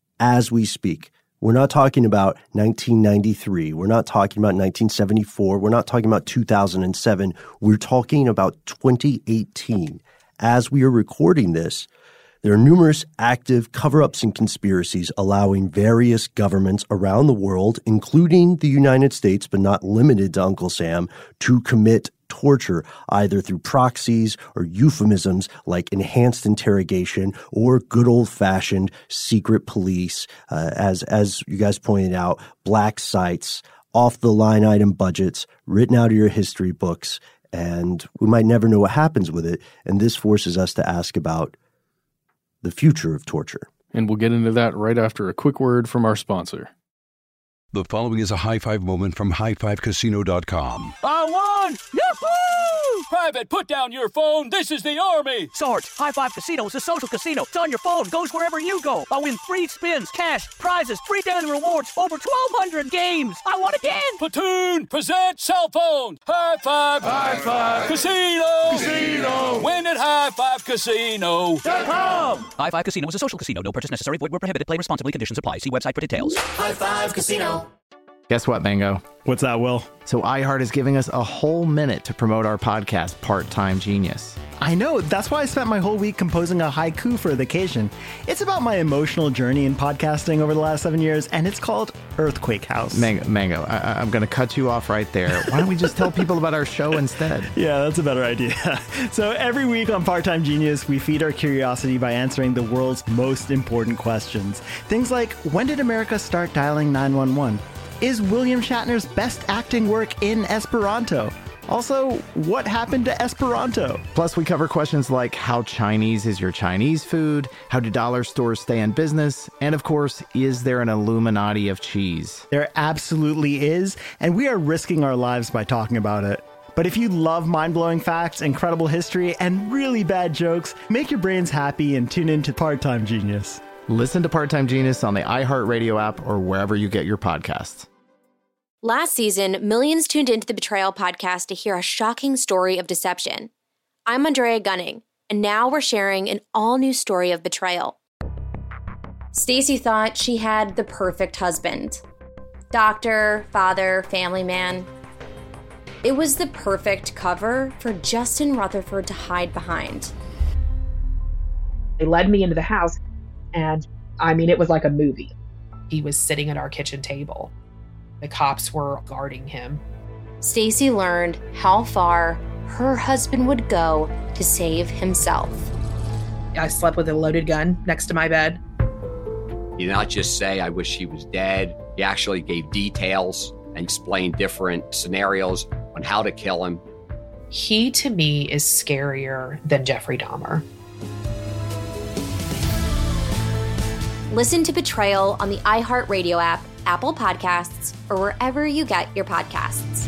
as we speak. We're not talking about nineteen ninety-three. We're not talking about nineteen seventy-four. We're not talking about two thousand seven. We're talking about twenty eighteen. As we are recording this, there are numerous active cover-ups and conspiracies allowing various governments around the world, including the United States, but not limited to Uncle Sam, to commit torture, either through proxies or euphemisms like enhanced interrogation or good old-fashioned secret police, uh, as as you guys pointed out, black sites, off-the-line item budgets, written out of your history books, and we might never know what happens with it. And this forces us to ask about the future of torture. And we'll get into that right after a quick word from our sponsor. The following is a high five moment from high five casino dot com. I won! Yahoo! Private, put down your phone. This is the Army. Sarge, High Five Casino is a social casino. It's on your phone, goes wherever you go. I win free spins, cash, prizes, free daily rewards, over twelve hundred games. I won again. Platoon, present cell phone. High Five. High Five. Casino. Casino. Win at high five casino dot com. High Five Casino is a social casino. No purchase necessary. Void where prohibited. Play responsibly. Conditions apply. See website for details. High Five Casino. Guess what, Mango? What's that, Will? So iHeart is giving us a whole minute to promote our podcast, Part-Time Genius. I know. That's why I spent my whole week composing a haiku for the occasion. It's about my emotional journey in podcasting over the last seven years, and it's called Earthquake House. Mango, Mango I, I'm going to cut you off right there. Why don't we just tell people about our show instead? Yeah, that's a better idea. So every week on Part-Time Genius, we feed our curiosity by answering the world's most important questions. Things like, when did America start dialing nine one one? Is William Shatner's best acting work in Esperanto? Also, what happened to Esperanto? Plus, we cover questions like how Chinese is your Chinese food, how do dollar stores stay in business, and of course, is there an Illuminati of cheese? There absolutely is, and we are risking our lives by talking about it. But if you love mind-blowing facts, incredible history, and really bad jokes, make your brains happy and tune in to Part-Time Genius. Listen to Part-Time Genius on the iHeartRadio app or wherever you get your podcasts. Last season, millions tuned into the Betrayal podcast to hear a shocking story of deception. I'm Andrea Gunning, and now we're sharing an all-new story of betrayal. Stacy thought she had the perfect husband. Doctor, father, family man. It was the perfect cover for Justin Rutherford to hide behind. They led me into the house, and I mean, it was like a movie. He was sitting at our kitchen table. The cops were guarding him. Stacy learned how far her husband would go to save himself. I slept with a loaded gun next to my bed. He did not just say, I wish he was dead. He actually gave details and explained different scenarios on how to kill him. He, to me, is scarier than Jeffrey Dahmer. Listen to Betrayal on the iHeartRadio app, Apple Podcasts, or wherever you get your podcasts.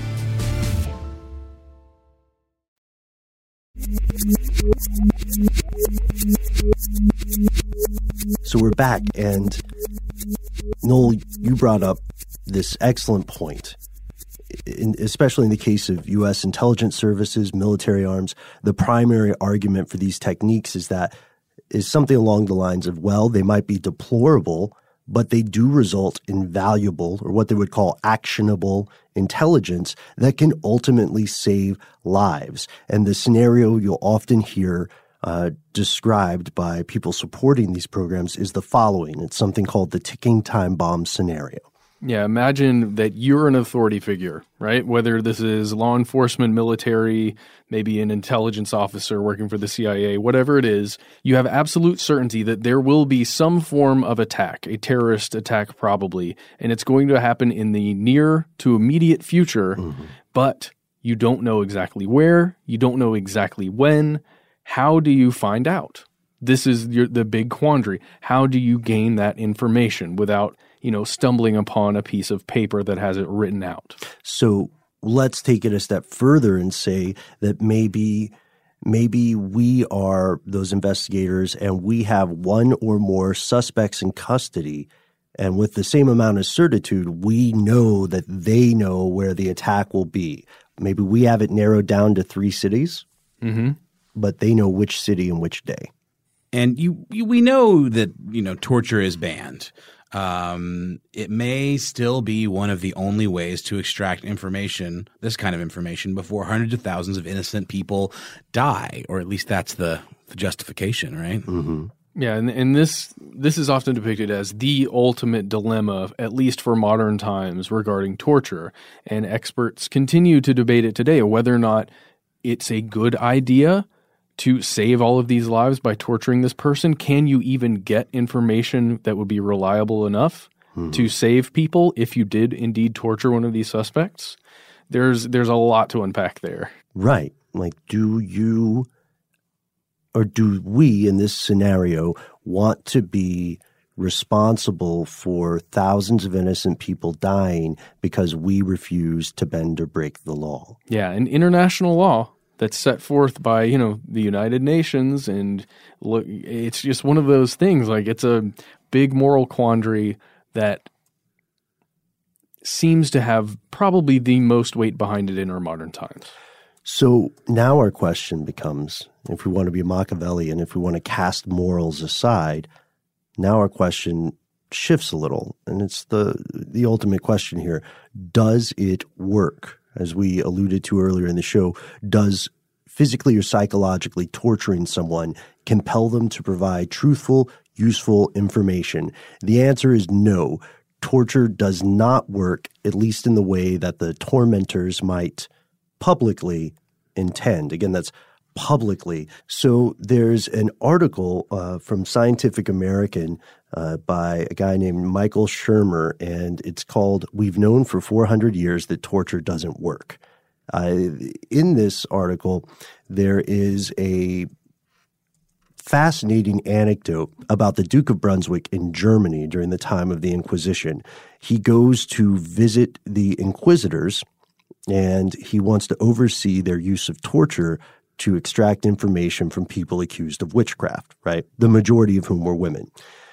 So we're back, and Noel, you brought up this excellent point, in, especially in the case of U S intelligence services, military arms. The primary argument for these techniques is that is something along the lines of, well, they might be deplorable, but they do result in valuable, or what they would call actionable, intelligence that can ultimately save lives. And the scenario you'll often hear uh, described by people supporting these programs is the following. It's something called the ticking time bomb scenario. Yeah, imagine that you're an authority figure, right? Whether this is law enforcement, military, maybe an intelligence officer working for the C I A, whatever it is, you have absolute certainty that there will be some form of attack, a terrorist attack probably, and it's going to happen in the near to immediate future, mm-hmm. but you don't know exactly where, you don't know exactly when. How do you find out? This is your, the big quandary. How do you gain that information without, you know, stumbling upon a piece of paper that has it written out? So let's take it a step further and say that maybe maybe we are those investigators and we have one or more suspects in custody, and with the same amount of certitude, we know that they know where the attack will be. maybe we have it narrowed down to three cities, mm-hmm. but they know which city and which day. And you, you we know that, you know, torture is banned. Um, it may still be one of the only ways to extract information, this kind of information, before hundreds of thousands of innocent people die, or at least that's the, the justification, right? Mm-hmm. Yeah, and, and this this is often depicted as the ultimate dilemma, at least for modern times, regarding torture. And experts continue to debate it today, whether or not it's a good idea to save all of these lives by torturing this person. Can you even get information that would be reliable enough mm-hmm. to save people if you did indeed torture one of these suspects? There's there's a lot to unpack there. Right. Like, do you or do we in this scenario want to be responsible for thousands of innocent people dying because we refuse to bend or break the law? Yeah, and international law that's set forth by, you know, the United Nations, and look, it's just one of those things. Like, it's a big moral quandary that seems to have probably the most weight behind it in our modern times. So now our question becomes, if we want to be Machiavellian, if we want to cast morals aside, now our question shifts a little, and it's the the ultimate question here. Does it work? As we alluded to earlier in the show, does physically or psychologically torturing someone compel them to provide truthful, useful information? The answer is no. Torture does not work, at least in the way that the tormentors might publicly intend. Again, that's publicly. So there's an article uh, from Scientific American uh, by a guy named Michael Shermer, and it's called "We've Known for four hundred years That Torture Doesn't Work." Uh, in this article, there is a fascinating anecdote about the Duke of Brunswick in Germany during the time of the Inquisition. He goes to visit the inquisitors, and he wants to oversee their use of torture to extract information from people accused of witchcraft, right? The majority of whom were women.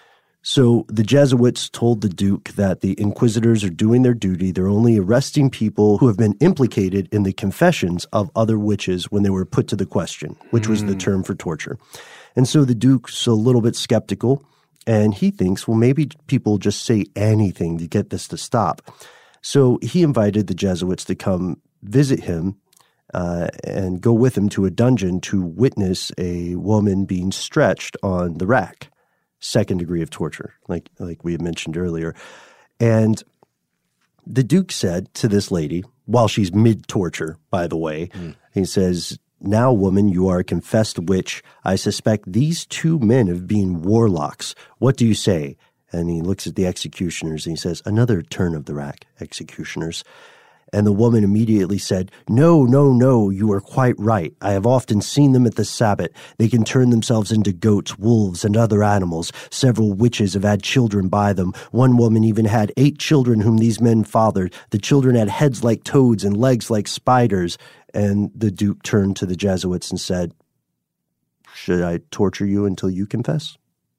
So the Jesuits told the Duke that the inquisitors are doing their duty. They're only arresting people who have been implicated in the confessions of other witches when they were put to the question, which mm. was the term for torture. And so the Duke's a little bit skeptical, and he thinks, well, maybe people just say anything to get this to stop. So he invited the Jesuits to come visit him Uh, and go with him to a dungeon to witness a woman being stretched on the rack, second degree of torture, like like we had mentioned earlier. And the Duke said to this lady, while she's mid-torture, by the way, mm. he says, "Now, woman, you are a confessed witch. I suspect these two men of being warlocks. What do you say?" And he looks at the executioners and he says, "Another turn of the rack, executioners." And the woman immediately said, "No, no, no, you are quite right. I have often seen them at the Sabbat. They can turn themselves into goats, wolves, and other animals. Several witches have had children by them. One woman even had eight children whom these men fathered. The children had heads like toads and legs like spiders." And the Duke turned to the Jesuits and said, "Should I torture you until you confess?"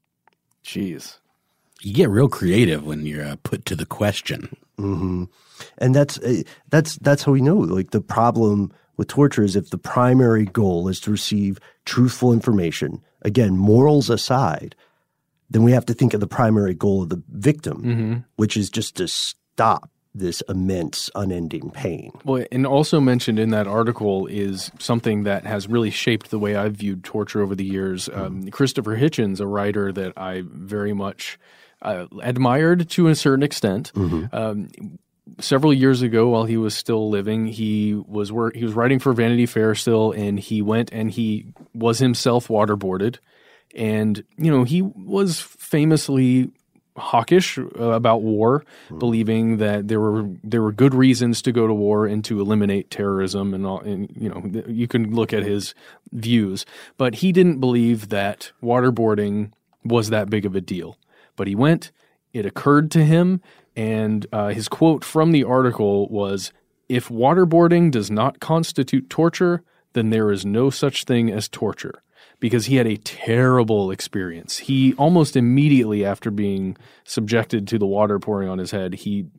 Jeez. You get real creative when you're uh, put to the question. Mm-hmm. And that's uh, that's that's how we know. Like, the problem with torture is if the primary goal is to receive truthful information, again, morals aside, then we have to think of the primary goal of the victim, mm-hmm. which is just to stop this immense, unending pain. Well, and also mentioned in that article is something that has really shaped the way I've viewed torture over the years. Mm-hmm. Um, Christopher Hitchens, a writer that I very much uh, admired to a certain extent. Mm-hmm. Um, several years ago, while he was still living, he was work, he was writing for Vanity Fair still, and he went and he was himself waterboarded. And, you know, he was famously hawkish uh, about war, mm. believing that there were there were good reasons to go to war and to eliminate terrorism, and all. And you know, you can look at his views, but he didn't believe that waterboarding was that big of a deal. But he went. It occurred to him, and uh, his quote from the article was, "If waterboarding does not constitute torture, then there is no such thing as torture." Because he had a terrible experience. He almost immediately after being subjected to the water pouring on his head, he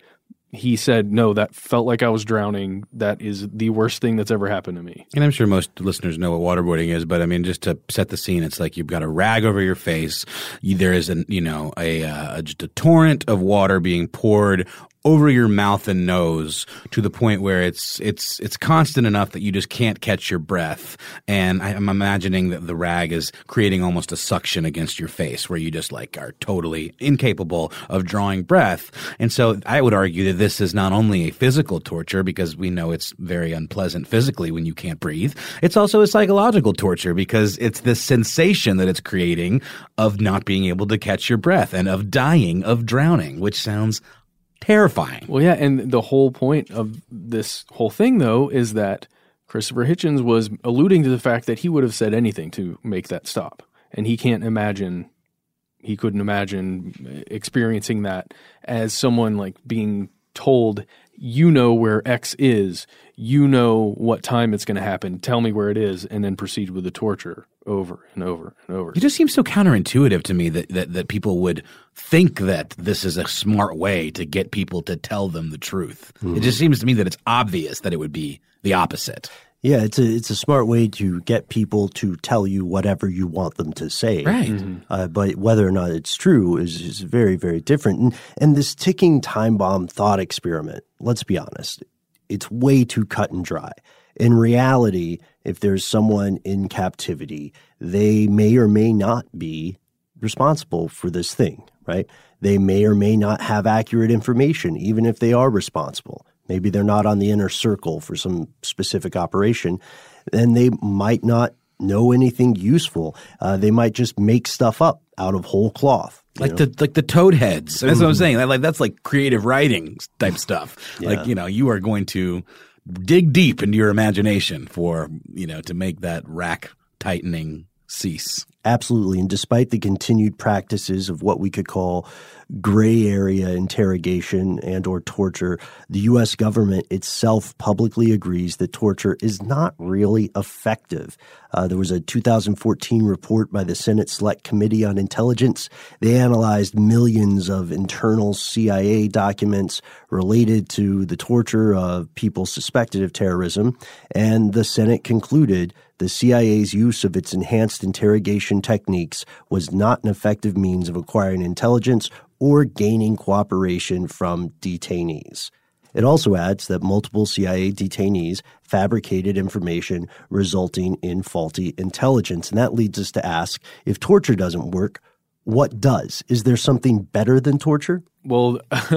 he said, no, that felt like I was drowning. That is the worst thing that's ever happened to me. And I'm sure most listeners know what waterboarding is, but I mean, just to set the scene, it's like you've got a rag over your face. You, there is an, you know, a, uh, just a torrent of water being poured over your mouth and nose to the point where it's it's it's constant enough that you just can't catch your breath. And I, I'm imagining that the rag is creating almost a suction against your face where you just like are totally incapable of drawing breath. And so I would argue that this is not only a physical torture because we know it's very unpleasant physically when you can't breathe. It's also a psychological torture because it's this sensation that it's creating of not being able to catch your breath and of dying, of drowning, which sounds terrifying. Well, yeah, and the whole point of this whole thing, though, is that Christopher Hitchens was alluding to the fact that he would have said anything to make that stop. And he can't imagine, he couldn't imagine experiencing that as someone like being told, you know where X is, you know what time it's going to happen, tell me where it is, and then proceed with the torture over and over and over. It just seems so counterintuitive to me that, that, that people would think that this is a smart way to get people to tell them the truth. Mm-hmm. It just seems to me that it's obvious that it would be the opposite. Yeah, it's a it's a smart way to get people to tell you whatever you want them to say. Right. Mm-hmm. Uh, but whether or not it's true is, is very, very different. And, and this ticking time bomb thought experiment, let's be honest, it's way too cut and dry. In reality, if there's someone in captivity, they may or may not be responsible for this thing, right? They may or may not have accurate information, even if they are responsible. Maybe they're not on the inner circle for some specific operation, and they might not know anything useful. Uh, they might just make stuff up out of whole cloth. Like know? the like the toad heads. That's mm-hmm. what I'm saying. Like that's like creative writing type stuff. Yeah. Like, you know, you are going to dig deep into your imagination for, you know, to make that rack tightening cease. Absolutely. And despite the continued practices of what we could call gray area interrogation and or torture, the U S government itself publicly agrees that torture is not really effective. Uh, there was a two thousand fourteen report by the Senate Select Committee on Intelligence. They analyzed millions of internal C I A documents related to the torture of people suspected of terrorism, and the Senate concluded the C I A's use of its enhanced interrogation techniques was not an effective means of acquiring intelligence or gaining cooperation from detainees. It also adds that multiple C I A detainees fabricated information resulting in faulty intelligence. And that leads us to ask, if torture doesn't work, what does? Is there something better than torture? Well,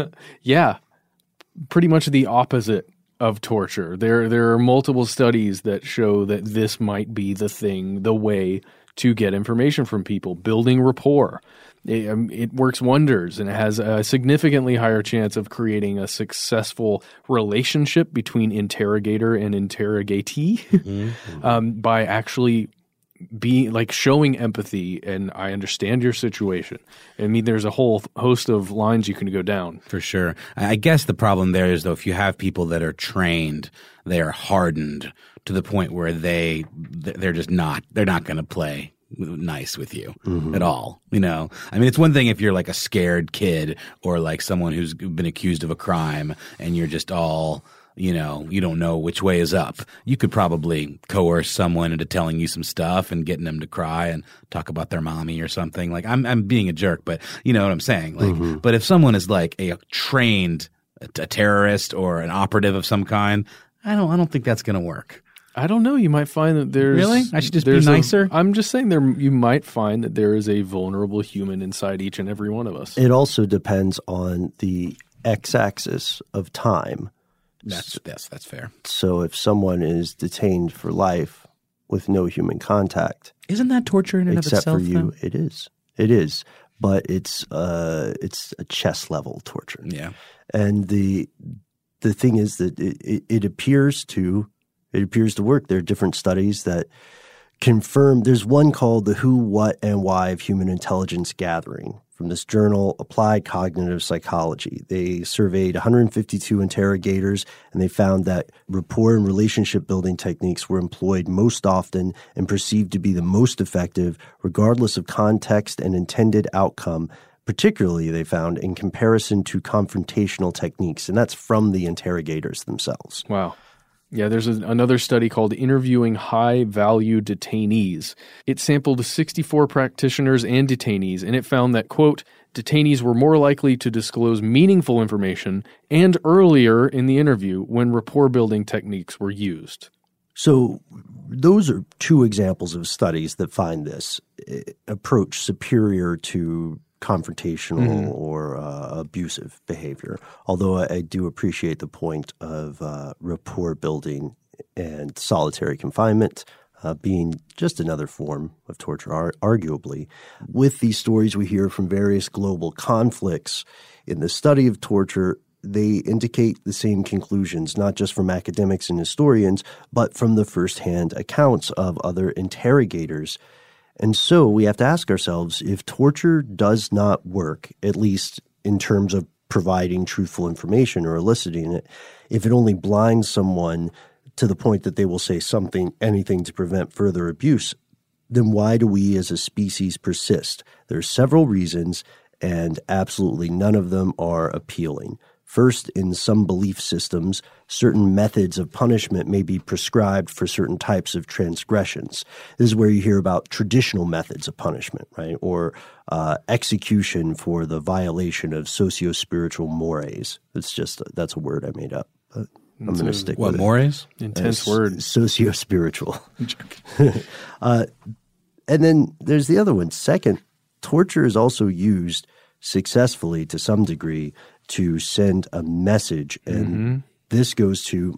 yeah, pretty much the opposite of torture. There, there are multiple studies that show that this might be the thing, the way to get information from people, building rapport. It, um, it works wonders, and it has a significantly higher chance of creating a successful relationship between interrogator and interrogatee mm-hmm. um, by actually being like showing empathy and I understand your situation. I mean, there's a whole host of lines you can go down. For sure. I guess the problem there is, though, if you have people that are trained, they are hardened to the point where they they're just not they're not going to play nice with you mm-hmm. at all. You know, I mean, it's one thing if you're like a scared kid or like someone who's been accused of a crime and you're just all, you know, you don't know which way is up. You could probably coerce someone into telling you some stuff and getting them to cry and talk about their mommy or something. Like I'm, I'm being a jerk, but you know what I'm saying? Like, mm-hmm. but if someone is like a trained, a terrorist or an operative of some kind, I don't, I don't think that's going to work. I don't know. You might find that there's really. I should just be nicer. A, I'm just saying there. You might find that there is a vulnerable human inside each and every one of us. It also depends on the x-axis of time. That's yes, that's fair. So if someone is detained for life with no human contact, isn't that torture in and of itself? Except for you, though? it is. It is, but it's uh, it's a chest level torture. Yeah, and the the thing is that it, it, it appears to. It appears to work. There are different studies that confirm. There's one called The Who, What, and Why of Human Intelligence Gathering from this journal, Applied Cognitive Psychology. They surveyed one hundred fifty-two interrogators, and they found that rapport and relationship building techniques were employed most often and perceived to be the most effective, regardless of context and intended outcome, particularly they found in comparison to confrontational techniques, and that's from the interrogators themselves. Wow. Yeah, there's a, another study called Interviewing High-Value Detainees. It sampled sixty-four practitioners and detainees, and it found that, quote, detainees were more likely to disclose meaningful information and earlier in the interview when rapport-building techniques were used. So those are two examples of studies that find this approach superior to confrontational mm-hmm. or uh, abusive behavior. Although I, I do appreciate the point of uh, rapport building and solitary confinement uh, being just another form of torture, ar- arguably. With these stories we hear from various global conflicts in the study of torture, they indicate the same conclusions, not just from academics and historians, but from the firsthand accounts of other interrogators. And so we have to ask ourselves, if torture does not work, at least in terms of providing truthful information or eliciting it, if it only blinds someone to the point that they will say something, anything to prevent further abuse, then why do we as a species persist? There are several reasons, and absolutely none of them are appealing. First, in some belief systems, certain methods of punishment may be prescribed for certain types of transgressions. This is where you hear about traditional methods of punishment, right? Or uh, execution for the violation of socio-spiritual mores. It's just, that's a word I made up. But I'm going to stick what, with mores? it. Intense uh, word. Socio-spiritual. uh, and then there's the other one. Second, torture is also used successfully to some degree to send a message. And mm-hmm. this goes to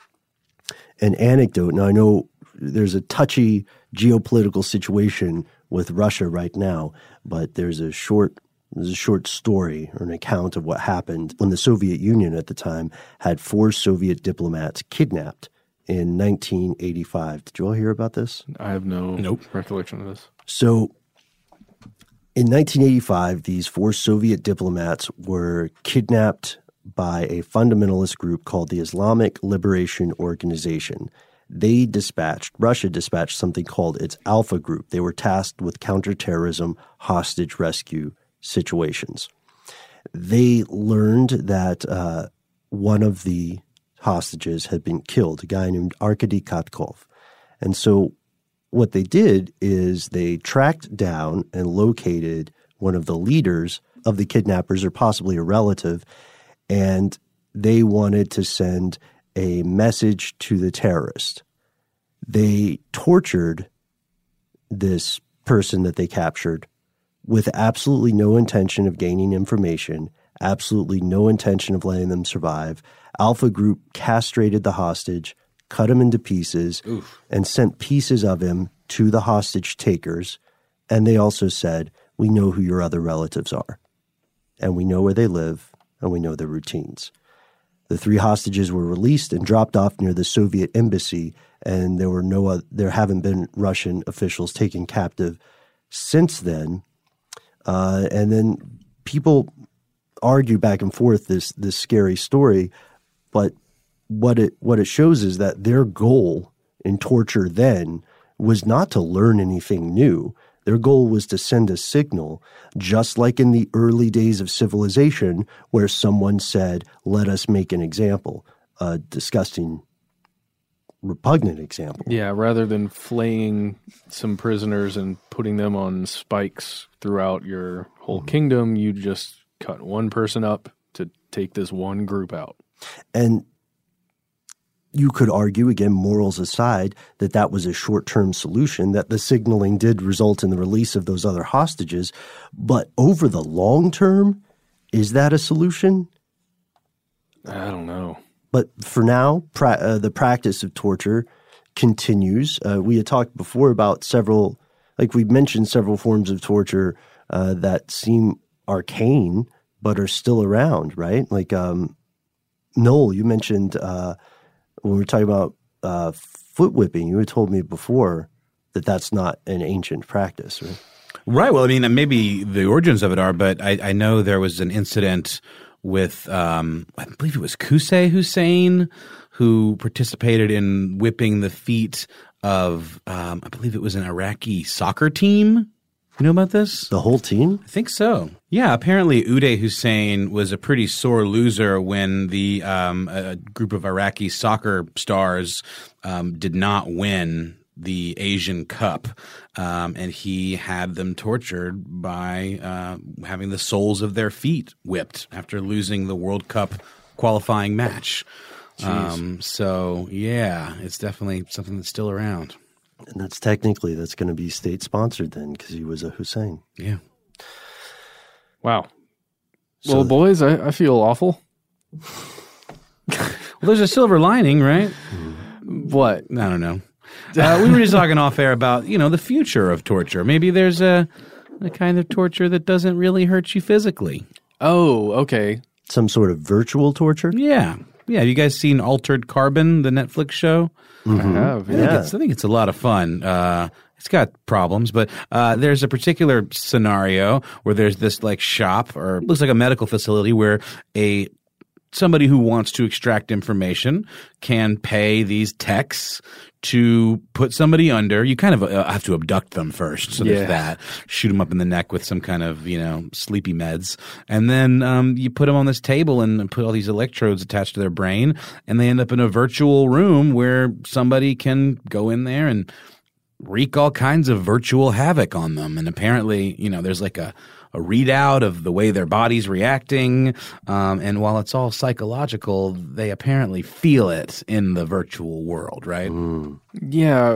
an anecdote. Now, I know there's a touchy geopolitical situation with Russia right now, but there's a short there's a short story or an account of what happened when the Soviet Union at the time had four Soviet diplomats kidnapped in nineteen eighty-five. Did you all hear about this? I have no nope. recollection of this. So in nineteen eighty-five, these four Soviet diplomats were kidnapped by a fundamentalist group called the Islamic Liberation Organization. They dispatched, Russia dispatched something called its Alpha Group. They were tasked with counterterrorism, hostage rescue situations. They learned that uh, one of the hostages had been killed, a guy named Arkady Katkov. And so what they did is they tracked down and located one of the leaders of the kidnappers, or possibly a relative, and they wanted to send a message to the terrorist. They tortured this person that they captured with absolutely no intention of gaining information, absolutely no intention of letting them survive. Alpha Group castrated the hostage, cut him into pieces, Oof. and sent pieces of him to the hostage takers. And they also said, we know who your other relatives are, and we know where they live, and we know their routines. The three hostages were released and dropped off near the Soviet embassy, and there were no other, there haven't been Russian officials taken captive since then. Uh, and then people argue back and forth this this scary story, but what it what it shows is that their goal in torture then was not to learn anything new. Their goal was to send a signal, just like in the early days of civilization, where someone said, let us make an example, a disgusting, repugnant example. Yeah, rather than flaying some prisoners and putting them on spikes throughout your whole mm-hmm. kingdom, you just cut one person up to take this one group out. And you could argue, again, morals aside, that that was a short-term solution, that the signaling did result in the release of those other hostages. But over the long term, is that a solution? I don't know. But for now, pra- uh, the practice of torture continues. Uh, we had talked before about several, like we mentioned several forms of torture uh, that seem arcane but are still around, right? Like um, Noel, you mentioned uh, when we were talking about uh, foot whipping, you had told me before that that's not an ancient practice, right? Right. Well, I mean, maybe the origins of it are, but I, I know there was an incident with, um, I believe it was Qusay Hussein, who participated in whipping the feet of, um, I believe it was an Iraqi soccer team. You know about this? The whole team? I think so. Yeah, apparently Uday Hussein was a pretty sore loser when the um, a group of Iraqi soccer stars um, did not win the Asian Cup, um, and he had them tortured by uh, having the soles of their feet whipped after losing the World Cup qualifying match. Um, so, yeah, it's definitely something that's still around. And that's technically, that's going to be state-sponsored then because he was a Hussein. Yeah. Wow. So well, boys, I, I feel awful. Well, there's a silver lining, right? What? I don't know. Uh, we were just talking off air about, you know, the future of torture. Maybe there's a, a kind of torture that doesn't really hurt you physically. Oh, okay. Some sort of virtual torture? Yeah. Yeah. Have you guys seen Altered Carbon, the Netflix show? Mm-hmm. I have. I think, Yeah. it's, I think it's a lot of fun. Uh, it's got problems, but uh, there's a particular scenario where there's this like shop or looks like a medical facility where a somebody who wants to extract information can pay these techs to put somebody under. You kind of uh, have to abduct them first. So Yeah. there's that. Shoot them up in the neck with some kind of, you know, sleepy meds. And then um, you put them on this table and put all these electrodes attached to their brain. And they end up in a virtual room where somebody can go in there and wreak all kinds of virtual havoc on them. And apparently, you know, there's like a, a readout of the way their body's reacting. Um, and while it's all psychological, they apparently feel it in the virtual world, right? Yeah.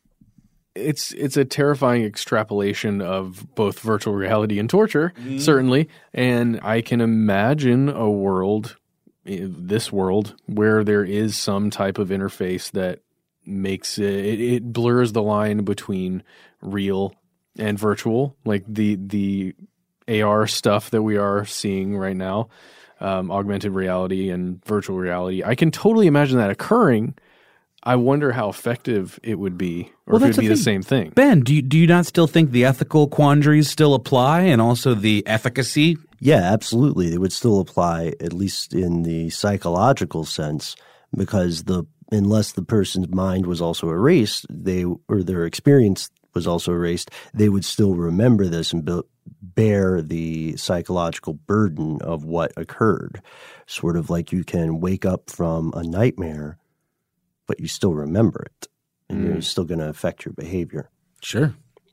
It's it's a terrifying extrapolation of both virtual reality and torture, certainly. And I can imagine a world, this world, where there is some type of interface that makes it, it, it blurs the line between real and virtual, like the the A R stuff that we are seeing right now, um, augmented reality and virtual reality. I can totally imagine that occurring. I wonder how effective it would be, or Well, if it that's would be the the thing. same thing. Ben, do you, do you not still think the ethical quandaries still apply and also the efficacy? Yeah, absolutely. They would still apply, at least in the psychological sense, because the unless the person's mind was also erased, they or their experience was also erased, they would still remember this and be, bear the psychological burden of what occurred. Sort of like you can wake up from a nightmare, but you still remember it, and Mm. you're still going to affect your behavior. Sure.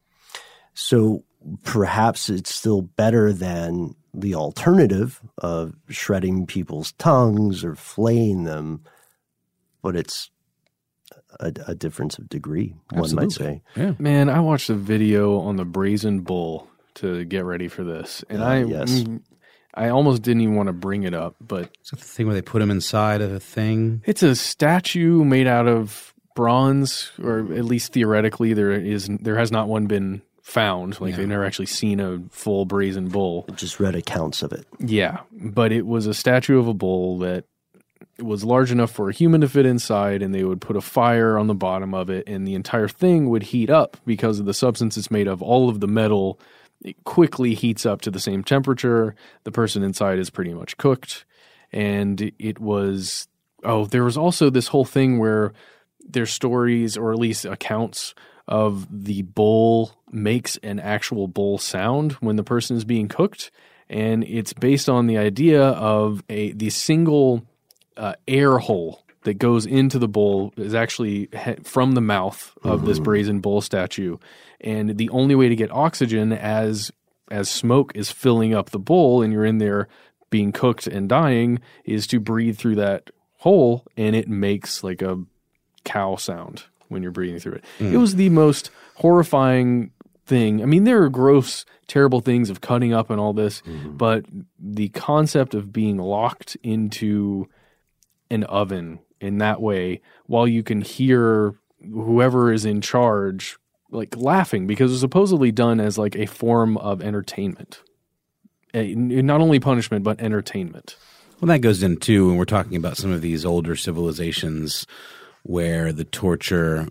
So perhaps it's still better than the alternative of shredding people's tongues or flaying them, but it's a, a difference of degree, one might say. Yeah. Man, I watched a video on the Brazen Bull to get ready for this, and Uh, I yes. mm, I almost didn't even want to bring it up, but Is that the thing where they put them inside of a thing? it's a statue made out of bronze, or at least theoretically, there is there has not one been found. Like Yeah. they've never actually seen a full brazen bull. I just read accounts of it. Yeah, but it was a statue of a bull that was large enough for a human to fit inside, and they would put a fire on the bottom of it, and the entire thing would heat up because of the substance it's made of. All of the metal, it quickly heats up to the same temperature. The person inside is pretty much cooked. And it was, oh, there was also this whole thing where there's stories, or at least accounts, of the bull makes an actual bull sound when the person is being cooked. And it's based on the idea of a the single uh, air hole that goes into the bowl is actually he- from the mouth of this brazen bull statue. And the only way to get oxygen as as smoke is filling up the bowl and you're in there being cooked and dying is to breathe through that hole, and it makes like a cow sound when you're breathing through it. Mm. It was the most horrifying thing. I mean, there are gross, terrible things of cutting up and all this, but the concept of being locked into an oven in that way, while you can hear whoever is in charge like laughing, because it's supposedly done as like a form of entertainment. A, not only punishment, but entertainment. Well, that goes into when we're talking about some of these older civilizations where the torture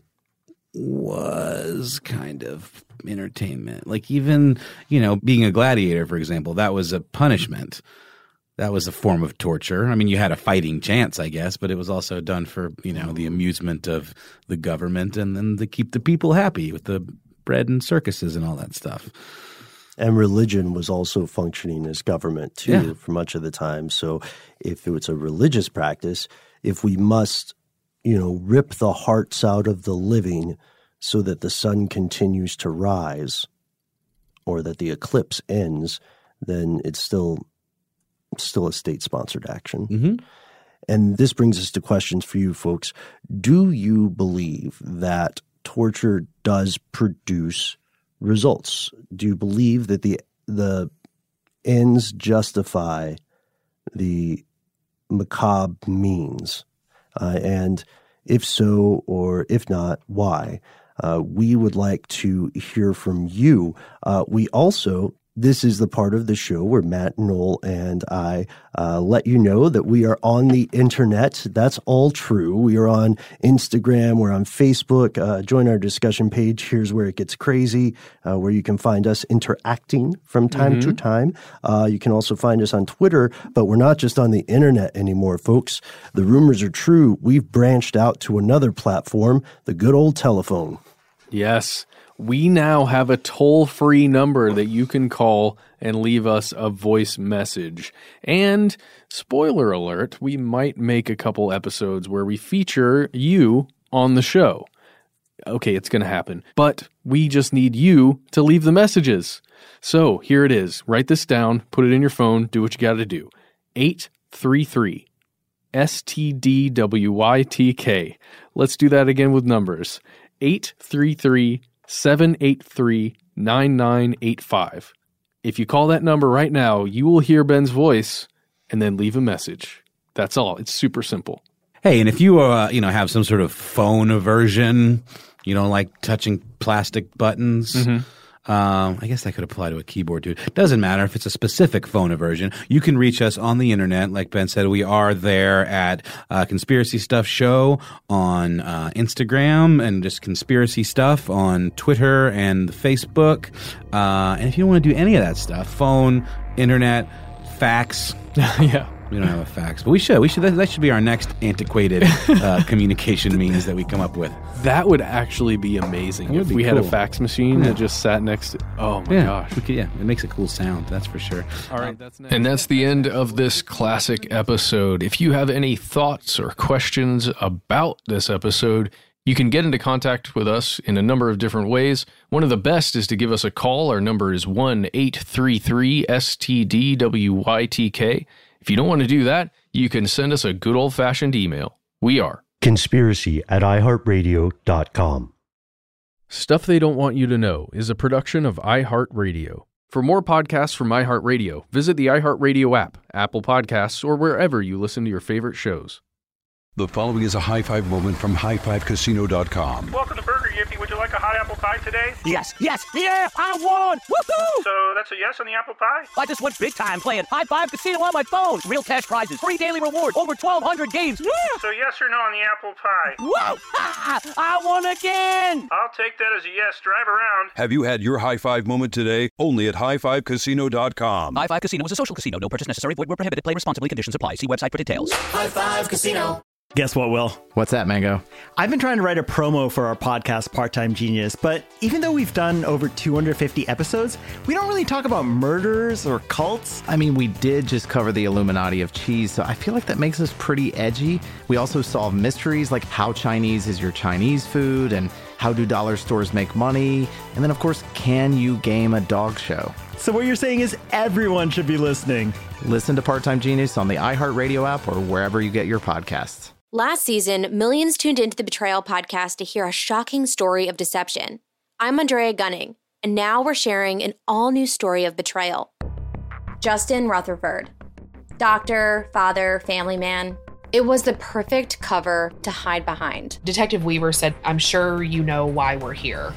was kind of entertainment. Like even, you know, being a gladiator, for example, that was a punishment. That was a form of torture. I mean, you had a fighting chance, I guess, but it was also done for, you know, the amusement of the government and then to keep the people happy with the spread in circuses and all that stuff. And religion was also functioning as government, too, Yeah. for much of the time. So if it's a religious practice, if we must, you know, rip the hearts out of the living so that the sun continues to rise or that the eclipse ends, then it's still, still a state-sponsored action. Mm-hmm. And this brings us to questions for you folks. Do you believe that torture does produce results? Do you believe that the the ends justify the macabre means? Uh, and if so, or if not, why? Uh, we would like to hear from you. Uh, we also, this is the part of the show where Matt, Noel, and I uh, let you know that we are on the internet. That's all true. We are on Instagram. We're on Facebook. Uh, join our discussion page. Here's where it gets crazy, uh, where you can find us interacting from time Mm-hmm. to time. Uh, you can also find us on Twitter, but we're not just on the internet anymore, folks. The rumors are true. We've branched out to another platform, the good old telephone. Yes. We now have a toll-free number that you can call and leave us a voice message. And, spoiler alert, we might make a couple episodes where we feature you on the show. Okay, it's going to happen. But we just need you to leave the messages. So, here it is. Write this down, put it in your phone, do what you got to do. eight three three S T D W Y T K. Let's do that again with numbers. eight three three seven eight three nine nine eight five. If you call that number right now, you will hear Ben's voice and then leave a message. That's all. It's super simple. Hey, and if you uh, you know have some sort of phone aversion, you don't like touching plastic buttons. Mm-hmm. Um, I guess that could apply to a keyboard too. Doesn't matter if it's a specific phone aversion. You can reach us on the internet. Like Ben said, we are there at uh, Conspiracy Stuff Show on uh, Instagram and just Conspiracy Stuff on Twitter and Facebook. Uh, and if you don't want to do any of that stuff, phone, internet, fax. Yeah. We don't have a fax, but we should. We should. That, that should be our next antiquated uh, communication means that we come up with. That would actually be amazing That would if be we had a cool. fax machine Yeah. that just sat next to. Oh my yeah, gosh. we could, yeah, it makes a cool sound. That's for sure. All right, that's next. And that's the end of this classic episode. If you have any thoughts or questions about this episode, you can get into contact with us in a number of different ways. One of the best is to give us a call. Our number is one eight three three S T D W Y T K. If you don't want to do that, you can send us a good old-fashioned email. We are Conspiracy at i heart radio dot com. Stuff They Don't Want You to Know is a production of iHeartRadio. For more podcasts from iHeartRadio, visit the iHeartRadio app, Apple Podcasts, or wherever you listen to your favorite shows. The following is a high five moment from high five casino dot com. Welcome to Burger Yippee. Would you like a hot apple pie today? Yes, yes, yeah, I won! Woohoo! So that's a yes on the apple pie? I just went big time playing High Five Casino on my phone. Real cash prizes, free daily rewards, over twelve hundred games. Yeah! So yes or no on the apple pie? Whoa! Ha! I won again! I'll take that as a yes. Drive around. Have you had your high five moment today? Only at high five casino dot com. High Five Casino is a social casino. No purchase necessary. Void where prohibited. Play responsibly. Conditions apply. See website for details. High Five Casino. Guess what, Will? What's that, Mango? I've been trying to write a promo for our podcast, Part-Time Genius, but even though we've done over two hundred fifty episodes, we don't really talk about murders or cults. I mean, we did just cover the Illuminati of cheese, so I feel like that makes us pretty edgy. We also solve mysteries like how Chinese is your Chinese food and how do dollar stores make money? And then, of course, can you game a dog show? So what you're saying is everyone should be listening. Listen to Part-Time Genius on the iHeartRadio app or wherever you get your podcasts. Last season, millions tuned into the Betrayal podcast to hear a shocking story of deception. I'm Andrea Gunning, and now we're sharing an all-new story of betrayal. Justin Rutherford. Doctor, father, family man. It was the perfect cover to hide behind. Detective Weaver said, "I'm sure you know why we're here."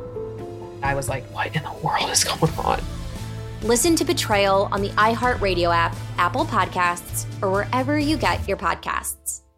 I was like, what in the world is going on? Listen to Betrayal on the iHeartRadio app, Apple Podcasts, or wherever you get your podcasts.